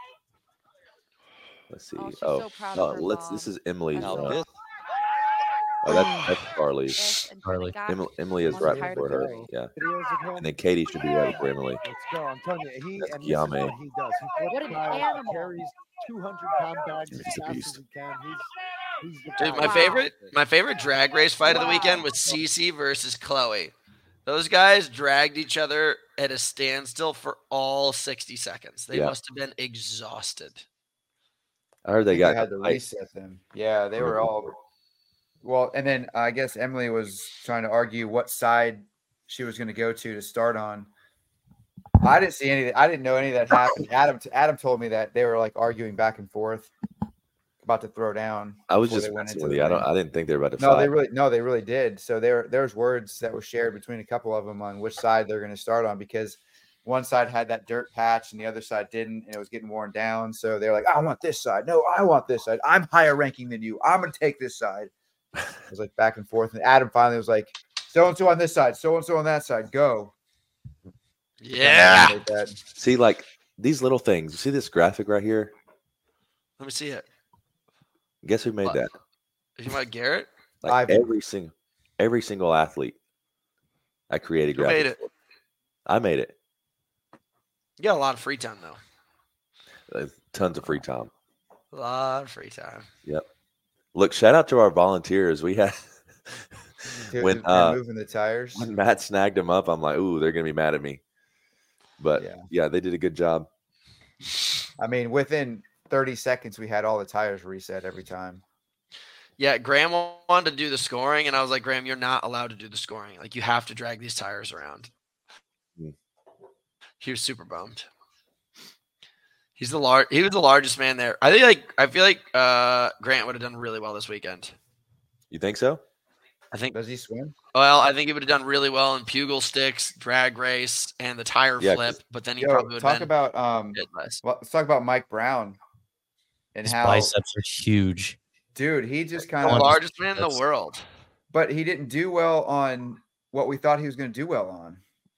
Let's see. Oh, she's so proud of her This mom. is Emily's. Now That's this that's Carly's. This and Carly. Trinidad. Emily is I'm right tired before of her. her. Yeah. Videos of him. And then Katie should be right before Emily. Let's go. I'm telling you, That's and this is Kiame. what he does. He What flips an tires, animal. carries 200-pound bags as He's a fast beast. as he can. He's the Dude, guy. my favorite drag race fight of the weekend was Cece versus Chloe. Those guys dragged each other at a standstill for all 60 seconds. They Yeah. must have been exhausted. I heard I they think got had to like, reset them. Yeah, they were all well, and then I guess Emily was trying to argue what side she was going to go to start on. I didn't see any. I didn't know any of that happened. Adam told me that they were like arguing back and forth, about to throw down. I was before just they went messing into with the you. ring. I didn't think they were about to No, fight. they really did. So there's words that were shared between a couple of them on which side they're going to start on, because one side had that dirt patch and the other side didn't, and it was getting worn down. So they're like, I want this side. No, I want this side. I'm higher ranking than you. I'm going to take this side. It was like back and forth. And Adam finally was like, so-and-so on this side, so-and-so on that side, go. Yeah. Like that. See, like these little things. You see this graphic right here? Let me see it. Guess who made What? that? You about Garrett? Like Ivan. every single athlete I created Who graphics made it? for. I made it. You got a lot of free time, though. Tons of free time. A lot of free time. Yep. Look, shout out to our volunteers. We had Dude, when they're moving the tires. when Matt snagged them up, I'm like, ooh, they're gonna be mad at me. But yeah, they did a good job. I mean, within 30 seconds, we had all the tires reset every time. Yeah, Graham wanted to do the scoring, and I was like, Graham, you're not allowed to do the scoring. Like, you have to drag these tires around. Hmm. He was super bummed. He was the largest man there. I feel like Grant would have done really well this weekend. You think so? I think. Does he swim? Well, I think he would have done really well in pugil sticks, drag race, and the tire Yeah, flip. But then he Yo, probably would talk have been about a bit less. let's talk about Mike Brown and His how, biceps are huge. dude, he just The kind of, largest man in the that's- world. but he didn't do well on what we thought he was going to do well on,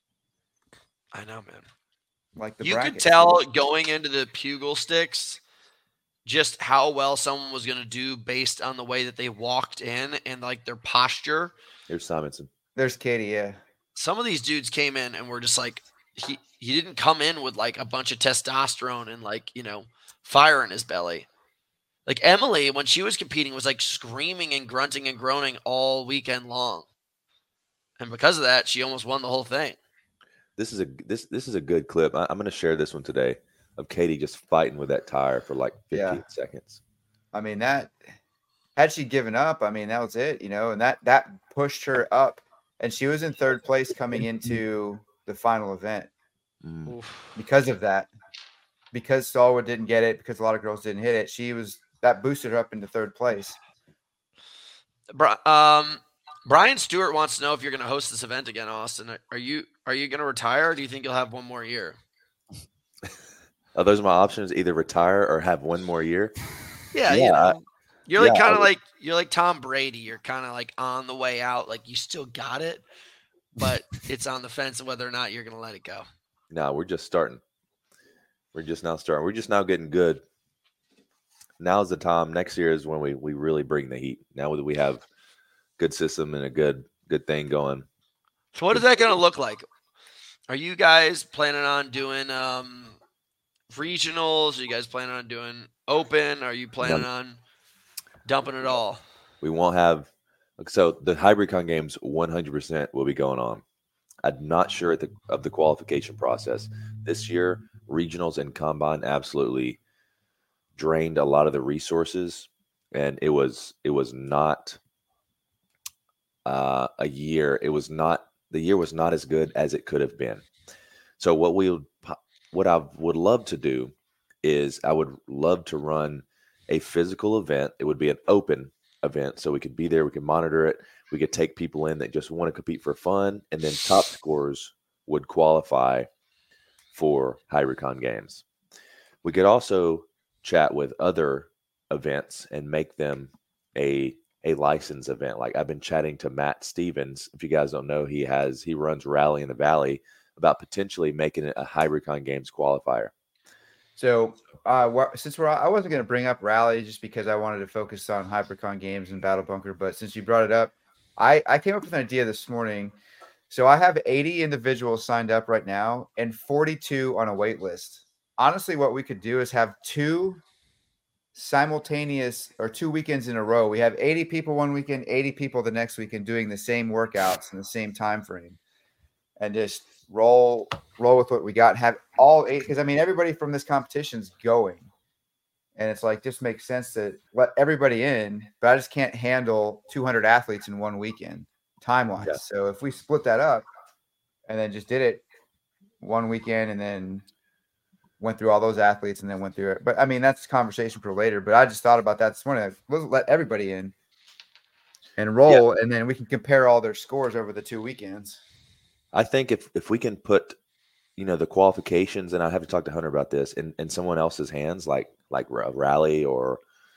I know, man. like the You could brackets. tell going into the pugil sticks just how well someone was going to do based on the way that they walked in and like their posture. Here's Simonson. There's Katie, yeah. Some of these dudes came in and were just like, he didn't come in with like a bunch of testosterone and like, fire in his belly. Like Emily, when she was competing, was like screaming and grunting and groaning all weekend long. And because of that, she almost won the whole thing. This is a good clip. I'm going to share this one today of Katie just fighting with that tire for like 15 seconds. I mean, that had she given up, I mean, that was it, and that pushed her up, and she was in third place coming into the final event because of that. Because Stallwood didn't get it, because a lot of girls didn't hit it, that boosted her up into third place. Brian Stewart wants to know if you're going to host this event again, Austin. Are you going to retire, or do you think you'll have one more year? Oh, those are my options: either retire or have one more year. Yeah, you're like kind of I would- you're like Tom Brady. You're kind of like on the way out. Like you still got it, but it's on the fence of whether or not you're going to let it go. No, we're just starting. We're just now starting. We're just now getting good. Now's the time. Next year is when we really bring the heat. Now that we have good system and a good thing going. So what is that going to look like? Are you guys planning on doing regionals? Are you guys planning on doing open? Are you planning on dumping it all? We won't have. So the HybridCon games 100% will be going on. I'm not sure of the qualification process this year. Regionals and combine absolutely drained a lot of the resources, and it was not a year. The year was not as good as it could have been. So what I would love to do is I would love to run a physical event. It would be an open event, so we could be there, we could monitor it, we could take people in that just want to compete for fun, and then top scorers would qualify for HybridCon games. We could also chat with other events and make them a license event. Like I've been chatting to Matt Stevens. If you guys don't know, he runs Rally in the Valley, about potentially making it a HybridCon Games qualifier. So since I wasn't going to bring up Rally just because I wanted to focus on HybridCon Games and Battle Bunker, but since you brought it up, I came up with an idea this morning. So I have 80 individuals signed up right now and 42 on a wait list. Honestly, what we could do is have 2 simultaneous or 2 weekends in a row. We have 80 people one weekend, 80 people the next weekend doing the same workouts in the same time frame, and just roll with what we got and have all 8. Because I mean, everybody from this competition's going, and it's like just makes sense to let everybody in. But I just can't handle 200 athletes in one weekend time wise. Yeah. So if we split that up and then just did it one weekend and then went through all those athletes and then went through it. But I mean, that's a conversation for later. But I just thought about that this morning. Let's let everybody in and roll, and then we can compare all their scores over the 2 weekends. I think if we can put, the qualifications, and I have to talk to Hunter about this, in someone else's hands, like a rally or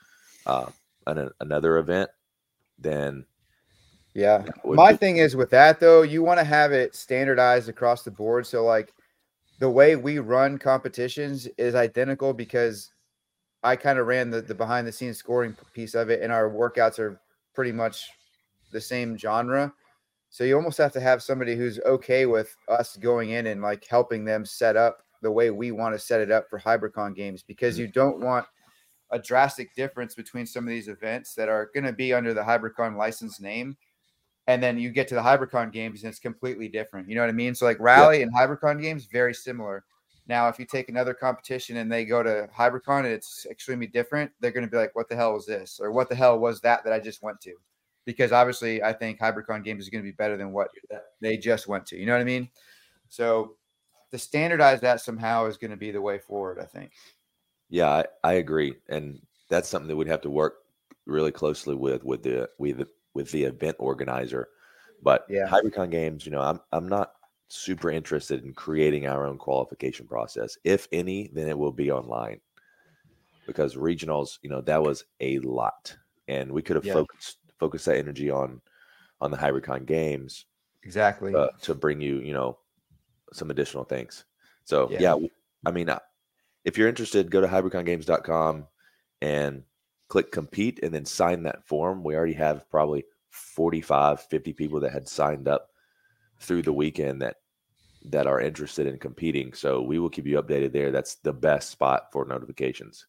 another event, then yeah. My thing is with that though, you want to have it standardized across the board. So like the way we run competitions is identical because I kind of ran the behind the scenes scoring piece of it, and our workouts are pretty much the same genre. So you almost have to have somebody who's okay with us going in and like helping them set up the way we want to set it up for HybridCon Games, because you don't want a drastic difference between some of these events that are going to be under the HybridCon license name. And then you get to the HybridCon Games and it's completely different. You know what I mean? So like Rally and HybridCon Games, very similar. Now, if you take another competition and they go to HybridCon and it's extremely different, they're going to be like, what the hell was this? Or what the hell was that I just went to? Because obviously I think HybridCon Games is going to be better than what they just went to. You know what I mean? So to standardize that somehow is going to be the way forward, I think. Yeah, I agree. And that's something that we'd have to work really closely with the event organizer. But HybridCon Games, I'm not super interested in creating our own qualification process. If any, then it will be online, because regionals, that was a lot, and we could have focused that energy on the HybridCon Games exactly to bring you some additional things. So I mean, if you're interested, go to hybridcongames.com and click compete and then sign that form. We already have probably 50 people that had signed up through the weekend that are interested in competing. So we will keep you updated there. That's the best spot for notifications.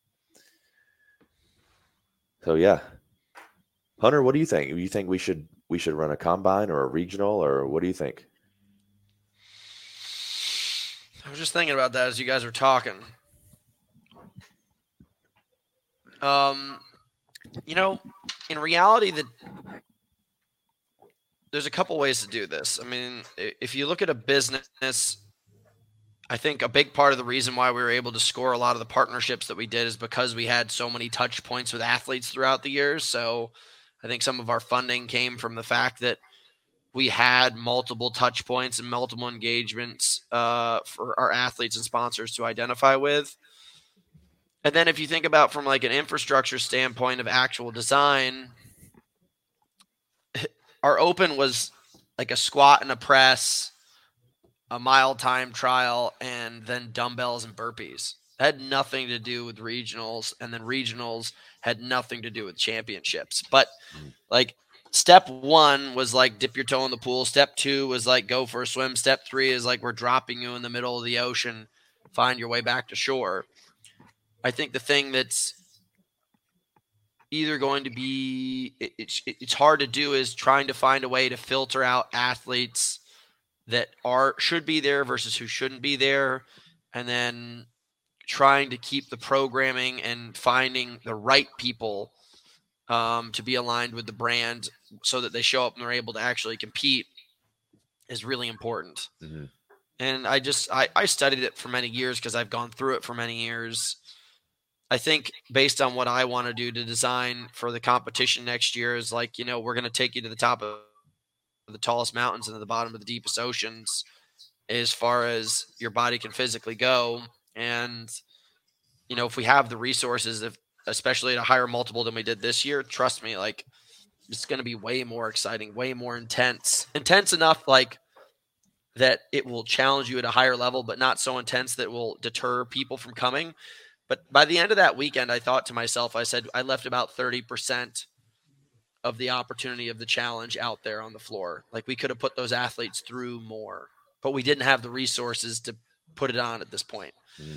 So yeah. Hunter, what do you think? Do you think we should run a combine or a regional, or what do you think? I was just thinking about that as you guys were talking. In reality, there's a couple ways to do this. I mean, if you look at a business, I think a big part of the reason why we were able to score a lot of the partnerships that we did is because we had so many touch points with athletes throughout the years. So I think some of our funding came from the fact that we had multiple touch points and multiple engagements for our athletes and sponsors to identify with. And then if you think about from like an infrastructure standpoint of actual design, our open was like a squat and a press, a mile time trial, and then dumbbells and burpees. That had nothing to do with regionals, and then regionals had nothing to do with championships. But like step 1 was like dip your toe in the pool. Step 2 was like go for a swim. Step 3 is like we're dropping you in the middle of the ocean, find your way back to shore. I think the thing that's either going to be it's hard to do is trying to find a way to filter out athletes that should be there versus who shouldn't be there, and then trying to keep the programming and finding the right people to be aligned with the brand so that they show up and they're able to actually compete is really important. Mm-hmm. And I studied it for many years because I've gone through it for many years. I think based on what I want to do to design for the competition next year is like, we're going to take you to the top of the tallest mountains and to the bottom of the deepest oceans as far as your body can physically go. And, if we have the resources, especially at a higher multiple than we did this year, trust me, like it's going to be way more exciting, way more intense enough. Like that it will challenge you at a higher level, but not so intense that will deter people from coming. But by the end of that weekend, I thought to myself, I said, I left about 30% of the opportunity of the challenge out there on the floor. Like, we could have put those athletes through more, but we didn't have the resources to put it on at this point.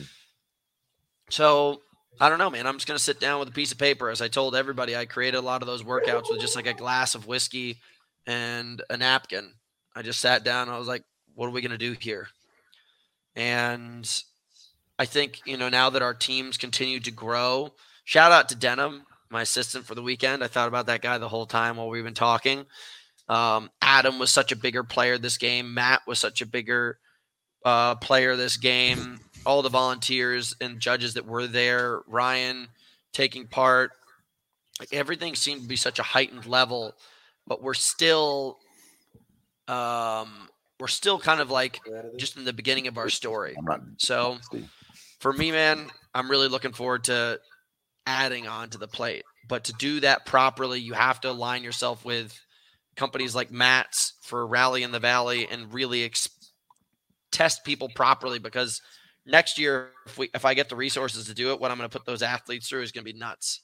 So I don't know, man. I'm just going to sit down with a piece of paper. As I told everybody, I created a lot of those workouts with just like a glass of whiskey and a napkin. I just sat down and I was like, what are we going to do here? And I think, now that our teams continue to grow, shout out to Denham, my assistant for the weekend. I thought about that guy the whole time while we've been talking. Adam was such a bigger player this game. Matt was such a bigger player this game. All the volunteers and judges that were there, Ryan taking part, like, everything seemed to be such a heightened level, but we're still kind of like just in the beginning of our story. So for me, man, I'm really looking forward to adding on to the plate. But to do that properly, you have to align yourself with companies like Matt's for Rally in the Valley and really test people properly, because next year, if I get the resources to do it, what I'm going to put those athletes through is going to be nuts.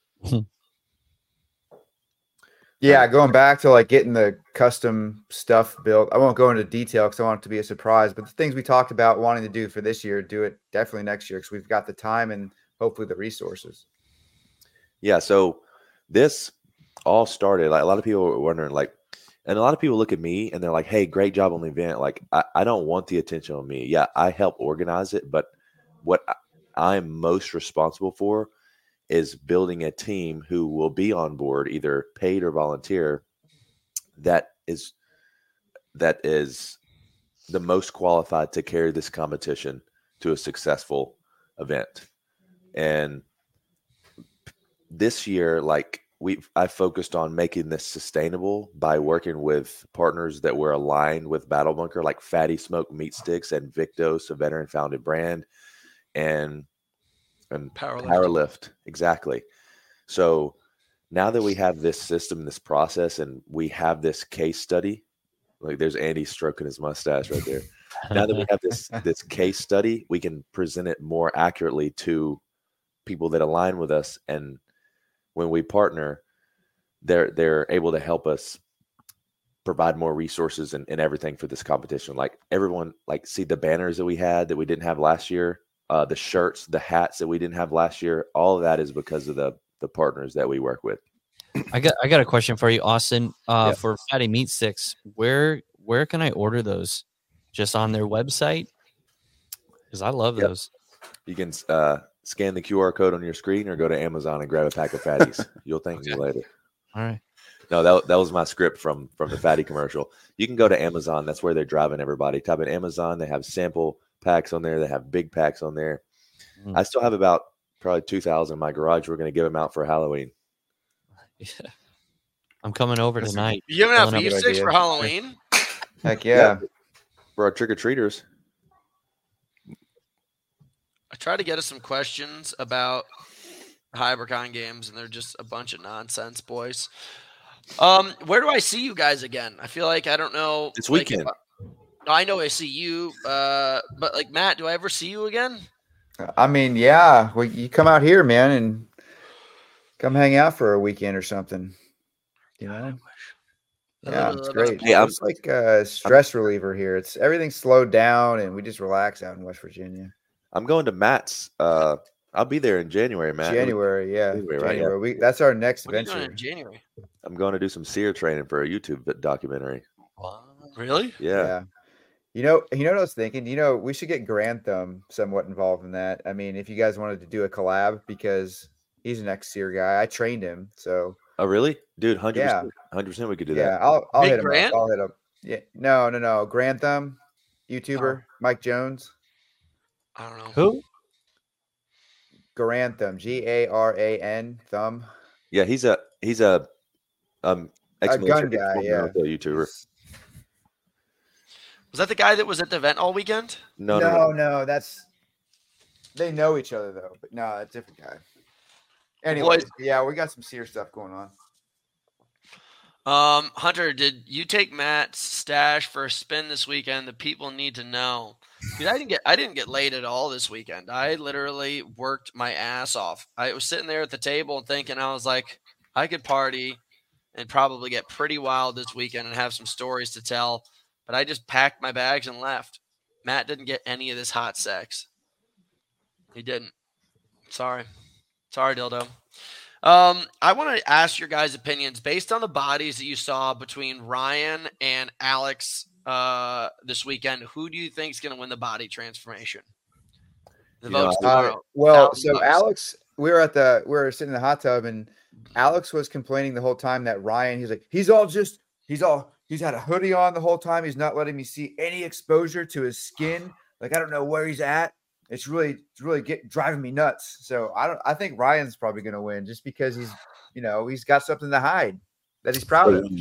Yeah, going back to like getting the custom stuff built. I won't go into detail because I want it to be a surprise, but the things we talked about wanting to do for this year, do it definitely next year because we've got the time and hopefully the resources. Yeah, so this all started, like, a lot of people were wondering, like, and a lot of people look at me and they're like, hey, great job on the event. Like, I don't want the attention on me. Yeah, I help organize it, but what I'm most responsible for is building a team who will be on board, either paid or volunteer, that is the most qualified to carry this competition to a successful event. And this year, like, I focused on making this sustainable by working with partners that were aligned with Battle Bunker, like Fatty Smoke Meat Sticks and Victos, a veteran-founded brand, and Powerlift. Exactly. So now that we have this system, this process, and we have this case study, like, there's Andy stroking his mustache right there. Now that we have this case study, we can present it more accurately to people that align with us. And when we partner, they're able to help us provide more resources and everything for this competition. Like, everyone, like, see the banners that we had that we didn't have last year, the shirts, the hats that we didn't have last year. All of that is because of the partners that we work with. I got a question for you, Austin. Yeah. For Fatty Meat Sticks, where can I order those? Just on their website? Because I love those. You can scan the QR code on your screen or go to Amazon and grab a pack of Fatties. You'll thank me later. All right. No, that was my script from the Fatty commercial. You can go to Amazon. That's where they're driving everybody. Type in Amazon. They have sample packs on there. They have big packs on there. I still have about probably 2,000 in my garage. We're going to give them out for Halloween. Yeah. I'm coming over tonight. You giving out beef sticks for Halloween? Heck yeah. For our trick-or-treaters. I tried to get us some questions about HyperCon games, and they're just a bunch of nonsense, boys. Where do I see you guys again? I feel like I don't know. This weekend. I know I see you, but like, Matt, do I ever see you again? I mean, yeah. Well, you come out here, man, and come hang out for a weekend or something. You know? Yeah, it's great. Hey, it's like a stress reliever here. It's everything's slowed down, and we just relax out in West Virginia. I'm going to Matt's. I'll be there in January, Matt. January. Right? Yeah. That's our next What are you venture. doing in January? I'm going to do some seer training for a YouTube documentary. Wow. Really? Yeah. You know what I was thinking? We should get Grantham somewhat involved in that. I mean, if you guys wanted to do a collab, because he's an ex-seer guy. I trained him, so. Oh, really? Dude, 100%. 100% we could do that. Yeah, I'll hit him Grant? up. I'll hit him. Yeah. No. Grantham, YouTuber, Mike Jones. I don't know. Who? Grantham, Garan thumb. Yeah, he's a gun guy, yeah. YouTuber. Was that the guy that was at the event all weekend? No, they know each other though, but no, that's a different guy. Anyway, yeah, we got some seer stuff going Hunter, did you take Matt's stash for a spin this weekend? The people need to know. Because I didn't get laid at all this weekend. I literally worked my ass off. I was sitting there at the table thinking, I was like, I could party and probably get pretty wild this weekend and have some stories to tell. But I just packed my bags and left. Matt didn't get any of this hot sex. He didn't. Sorry, dildo. I want to ask your guys' opinions based on the bodies that you saw between Ryan and Alex this weekend. Who do you think is going to win the body transformation? The votes tomorrow. Well, so Alex, we were sitting in the hot tub, and Alex was complaining the whole time that Ryan, he's like, he's had a hoodie on the whole time. He's not letting me see any exposure to his skin. Like, I don't know where he's at. It's really driving me nuts. So I think Ryan's probably going to win just because he's got something to hide that he's proud of.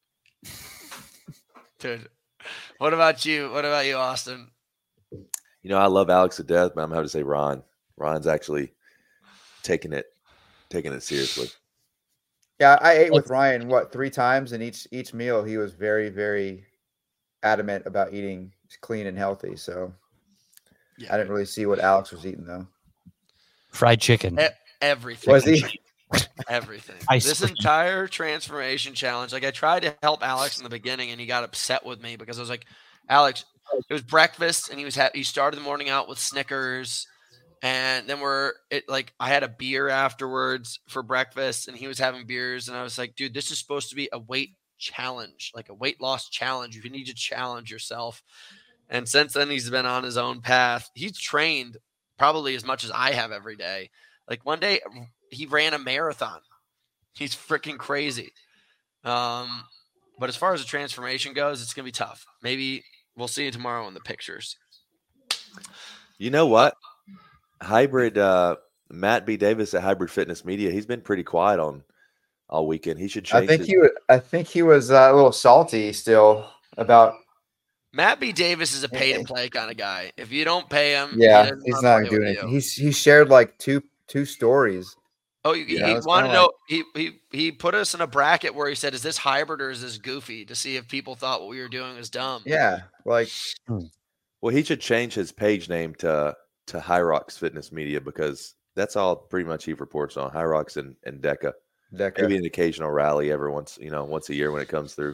Dude, what about you? What about you, Austin? I love Alex to death, but I'm going to say Ron. Ron's actually taking it seriously. Yeah, I ate with Ryan 3 times, and each meal he was very, very adamant about eating clean and healthy. So I didn't really see what Alex was eating though. Fried chicken. Everything. Was he? Everything. This entire transformation challenge. Like, I tried to help Alex in the beginning, and he got upset with me because I was like, Alex, it was breakfast, and he started the morning out with Snickers. And then I had a beer afterwards for breakfast, and he was having beers. And I was like, dude, this is supposed to be a weight challenge, like a weight loss challenge. You need to challenge yourself. And since then, he's been on his own path. He's trained probably as much as I have every day. Like, one day he ran a marathon. He's freaking crazy. But as far as the transformation goes, it's going to be tough. Maybe we'll see you tomorrow in the pictures. You know what? Hybrid Matt B. Davis at Hybrid Fitness Media. He's been pretty quiet on all weekend. He should change. I think he was a little salty still about. Matt B. Davis is a pay to play kind of guy. If you don't pay him, he's not doing anything. He shared like two stories. Oh, he wanted to know. He put us in a bracket where he said, "Is this hybrid or is this goofy?" To see if people thought what we were doing was dumb. Yeah, like. Well, he should change his page name to Hyrox Fitness Media, because that's all pretty much he reports on. Hyrox and Deca. Maybe an occasional rally every once a year when it comes through.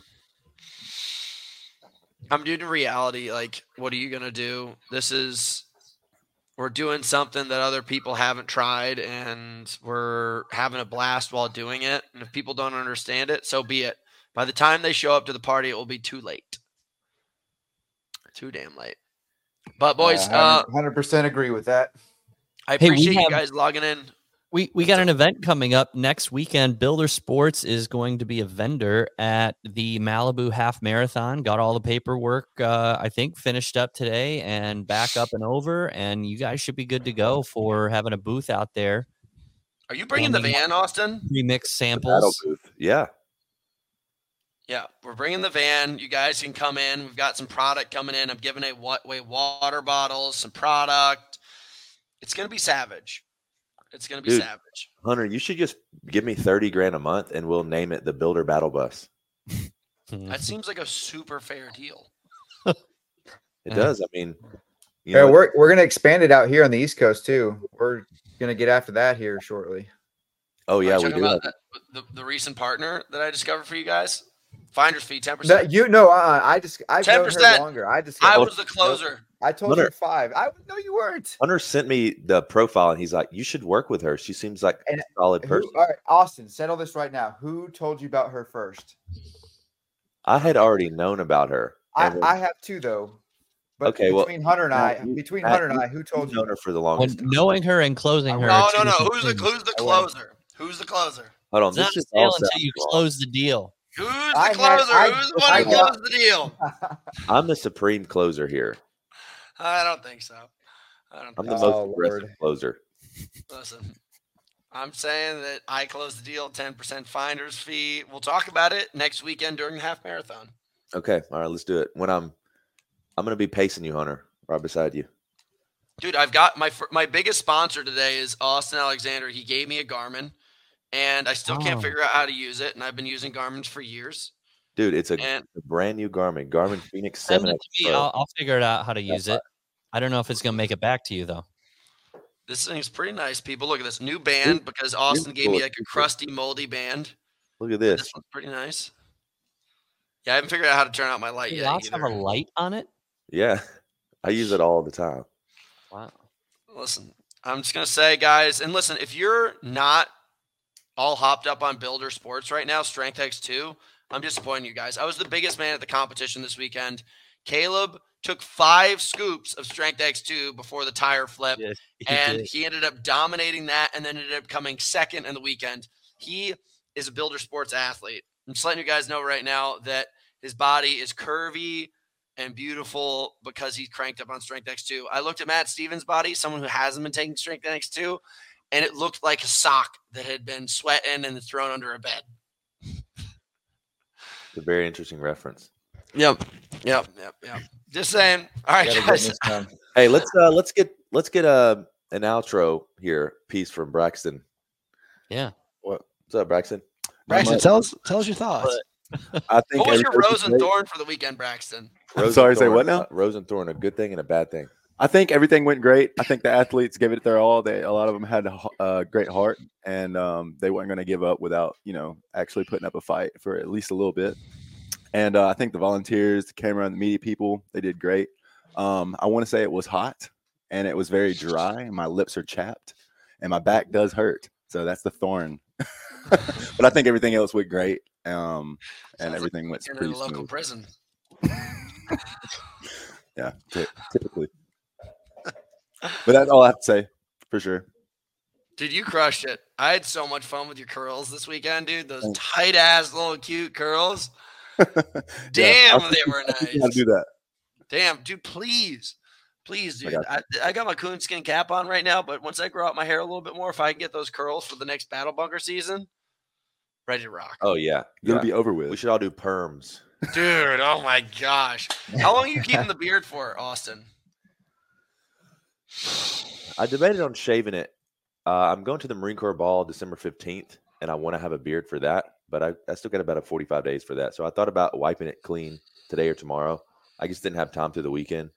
I'm doing reality. Like, what are you going to do? We're doing something that other people haven't tried, and we're having a blast while doing it. And if people don't understand it, so be it. By the time they show up to the party, it will be too late. Too damn late. But boys, 100% agree with that. I appreciate you guys logging in. We got an event coming up next weekend. Builder Sports is going to be a vendor at the Malibu Half Marathon. Got all the paperwork, I think, finished up today and back up and over. And you guys should be good to go for having a booth out there. Are you bringing the van, Austin? Remix samples. Booth. Yeah. Yeah, we're bringing the van. You guys can come in. We've got some product coming in. I'm giving away water bottles, some product. It's going to be savage. It's going to be savage. Hunter, you should just give me $30,000 a month, and we'll name it the Builder Battle Bus. That seems like a super fair deal. It does. I mean, we're going to expand it out here on the East Coast too. We're going to get after that here shortly. Oh yeah, we do. About the recent partner that I discovered for you guys. Finder's fee, 10%. I've known her longer. I was the closer. I told you 5. No, you weren't. Hunter sent me the profile, and he's like, "You should work with her. She seems like a solid person." All right, Austin, settle this right now. Who told you about her first? I had already known about her. I have too, though. But okay, between Hunter and I, who told you? Known her for the longest time. Knowing her and closing her. No. Who's the closer? Who's the closer? Hold on. It's not sale until you close the deal. Who's the closer? Who's the one who closed the deal? I'm the supreme closer here. I don't think so. I'm the most aggressive closer. Listen, I'm saying that I closed the deal, 10% finder's fee. We'll talk about it next weekend during the half marathon. Okay, all right, let's do it. When I'm going to be pacing you, Hunter, right beside you. Dude, I've got my biggest sponsor today is Austin Alexander. He gave me a Garmin, and I still can't figure out how to use it. And I've been using Garmin's for years. Dude, it's a brand new Garmin Phoenix 7X. Send it to me. I'll figure it out how to use it. I don't know if it's gonna make it back to you though. This thing's pretty nice, people. Look at this new band because Austin gave me like a crusty, moldy band. Look at this. This one's pretty nice. Yeah, I haven't figured out how to turn out my light yet. Does it have a light on it? Yeah, I use it all the time. Wow. Listen, I'm just gonna say, guys, and listen, if you're not all hopped up on Builder Sports right now, Strength X2, I'm disappointing you guys. I was the biggest man at the competition this weekend. Caleb took 5 scoops of Strength X2 before the tire flip, he ended up dominating that and then ended up coming second in the weekend. He is a Builder Sports athlete. I'm just letting you guys know right now that his body is curvy and beautiful because he's cranked up on Strength X2. I looked at Matt Stevens' body, someone who hasn't been taking Strength X2, and it looked like a sock that had been sweating and thrown under a bed. It's a very interesting reference. Yep. Just saying. All right, guys. Hey, let's get an outro here piece from Braxton. Yeah. What's up, Braxton? Braxton, tell us your thoughts. I think what was your Rose and Thorn for the weekend, Braxton? I'm sorry, say what now? Rose and Thorn, a good thing and a bad thing. I think everything went great. I think the athletes gave it their all. A lot of them had a great heart, and they weren't going to give up without, actually putting up a fight for at least a little bit. And I think the volunteers, the camera, and the media people, they did great. I want to say it was hot, and it was very dry, and my lips are chapped, and my back does hurt. So that's the thorn. But I think everything else went great, and everything went pretty smooth. Local prison. Yeah, typically. But that's all I have to say, for sure. Dude, you crushed it. I had so much fun with your curls this weekend, dude. Those tight-ass little cute curls. Damn, they were nice. How to do that. Damn, dude, please, dude. I got my coonskin cap on right now, but once I grow out my hair a little bit more, if I can get those curls for the next Battle Bunker season, ready to rock. Oh, yeah. It'll be over with. We should all do perms. Dude, oh my gosh. How long are you keeping the beard for, Austin? I debated on shaving it. I'm going to the Marine Corps ball December 15th, and I want to have a beard for that. But I still got about 45 days for that. So I thought about wiping it clean today or tomorrow. I just didn't have time through the weekend.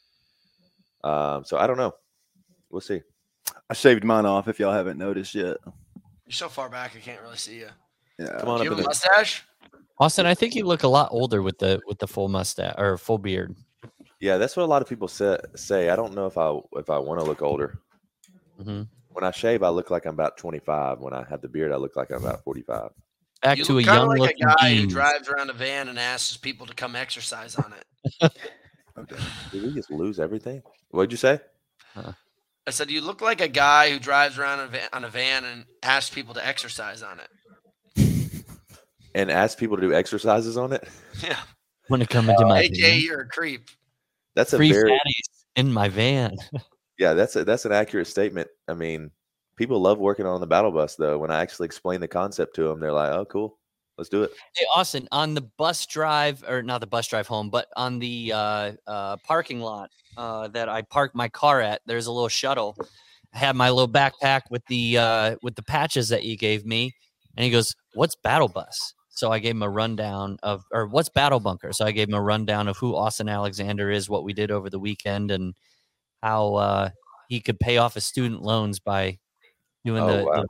So I don't know. We'll see. I shaved mine off if y'all haven't noticed yet. You're so far back I can't really see you. Yeah. Come on Do you up have a mustache? Austin, I think you look a lot older with the full mustache or full beard. Yeah, that's what a lot of people say. I don't know if I want to look older. Mm-hmm. When I shave, I look like I'm about 25. When I have the beard, I look like I'm about 45. Back You to a look kinda young like looking a guy who Deans. drives around a van and asks people to come exercise on it. Did we just lose everything? What'd you say? I said you look like a guy who drives around on a van and asks people to exercise on it. And ask people to do exercises on it? Yeah. When it comes into my AJ, van. you're a creep. That's a Free very fatties in my van. yeah. That's an accurate statement. I mean, people love working on the battle bus, though. When I actually explain the concept to them, they're like, "Oh, cool, let's do it." Hey, Austin, on the bus drive, or not the bus drive home, but on the parking lot that I parked my car at, there's a little shuttle. I had my little backpack with the patches that you gave me, and he goes, "What's Battle Bus?" So I gave him a rundown of, or what's Battle Bunker? So I gave him a rundown of who Austin Alexander is, what we did over the weekend, and how he could pay off his student loans by doing the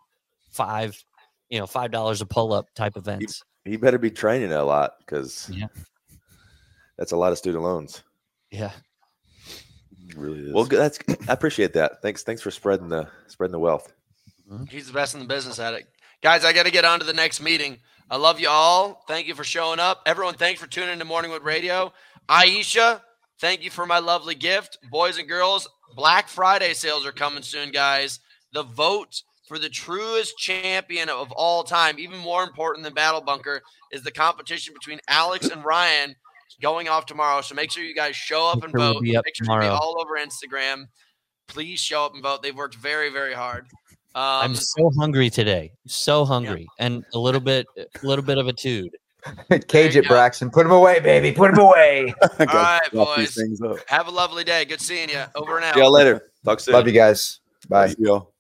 $5 a pull up type events. He better be training a lot because that's a lot of student loans. Yeah, it really is. Well, I appreciate that. Thanks for spreading the wealth. He's the best in the business at it. Guys, I got to get on to the next meeting. I love you all. Thank you for showing up. Everyone, thanks for tuning into Morningwood Radio. Aisha, thank you for my lovely gift. Boys and girls, Black Friday sales are coming soon, guys. The vote for the truest champion of all time, even more important than Battle Bunker, is the competition between Alex and Ryan going off tomorrow. So make sure you guys show up and vote. Make sure to be all over Instagram. Please show up and vote. They've worked very, very hard. I'm so hungry today. So hungry. And a little bit of a tude. Cage it, Braxton. Put him away, baby. Put him away. All right, boys. Have a lovely day. Good seeing you. Over and out. See y'all later. Talk soon. Love you guys. Bye. Y'all.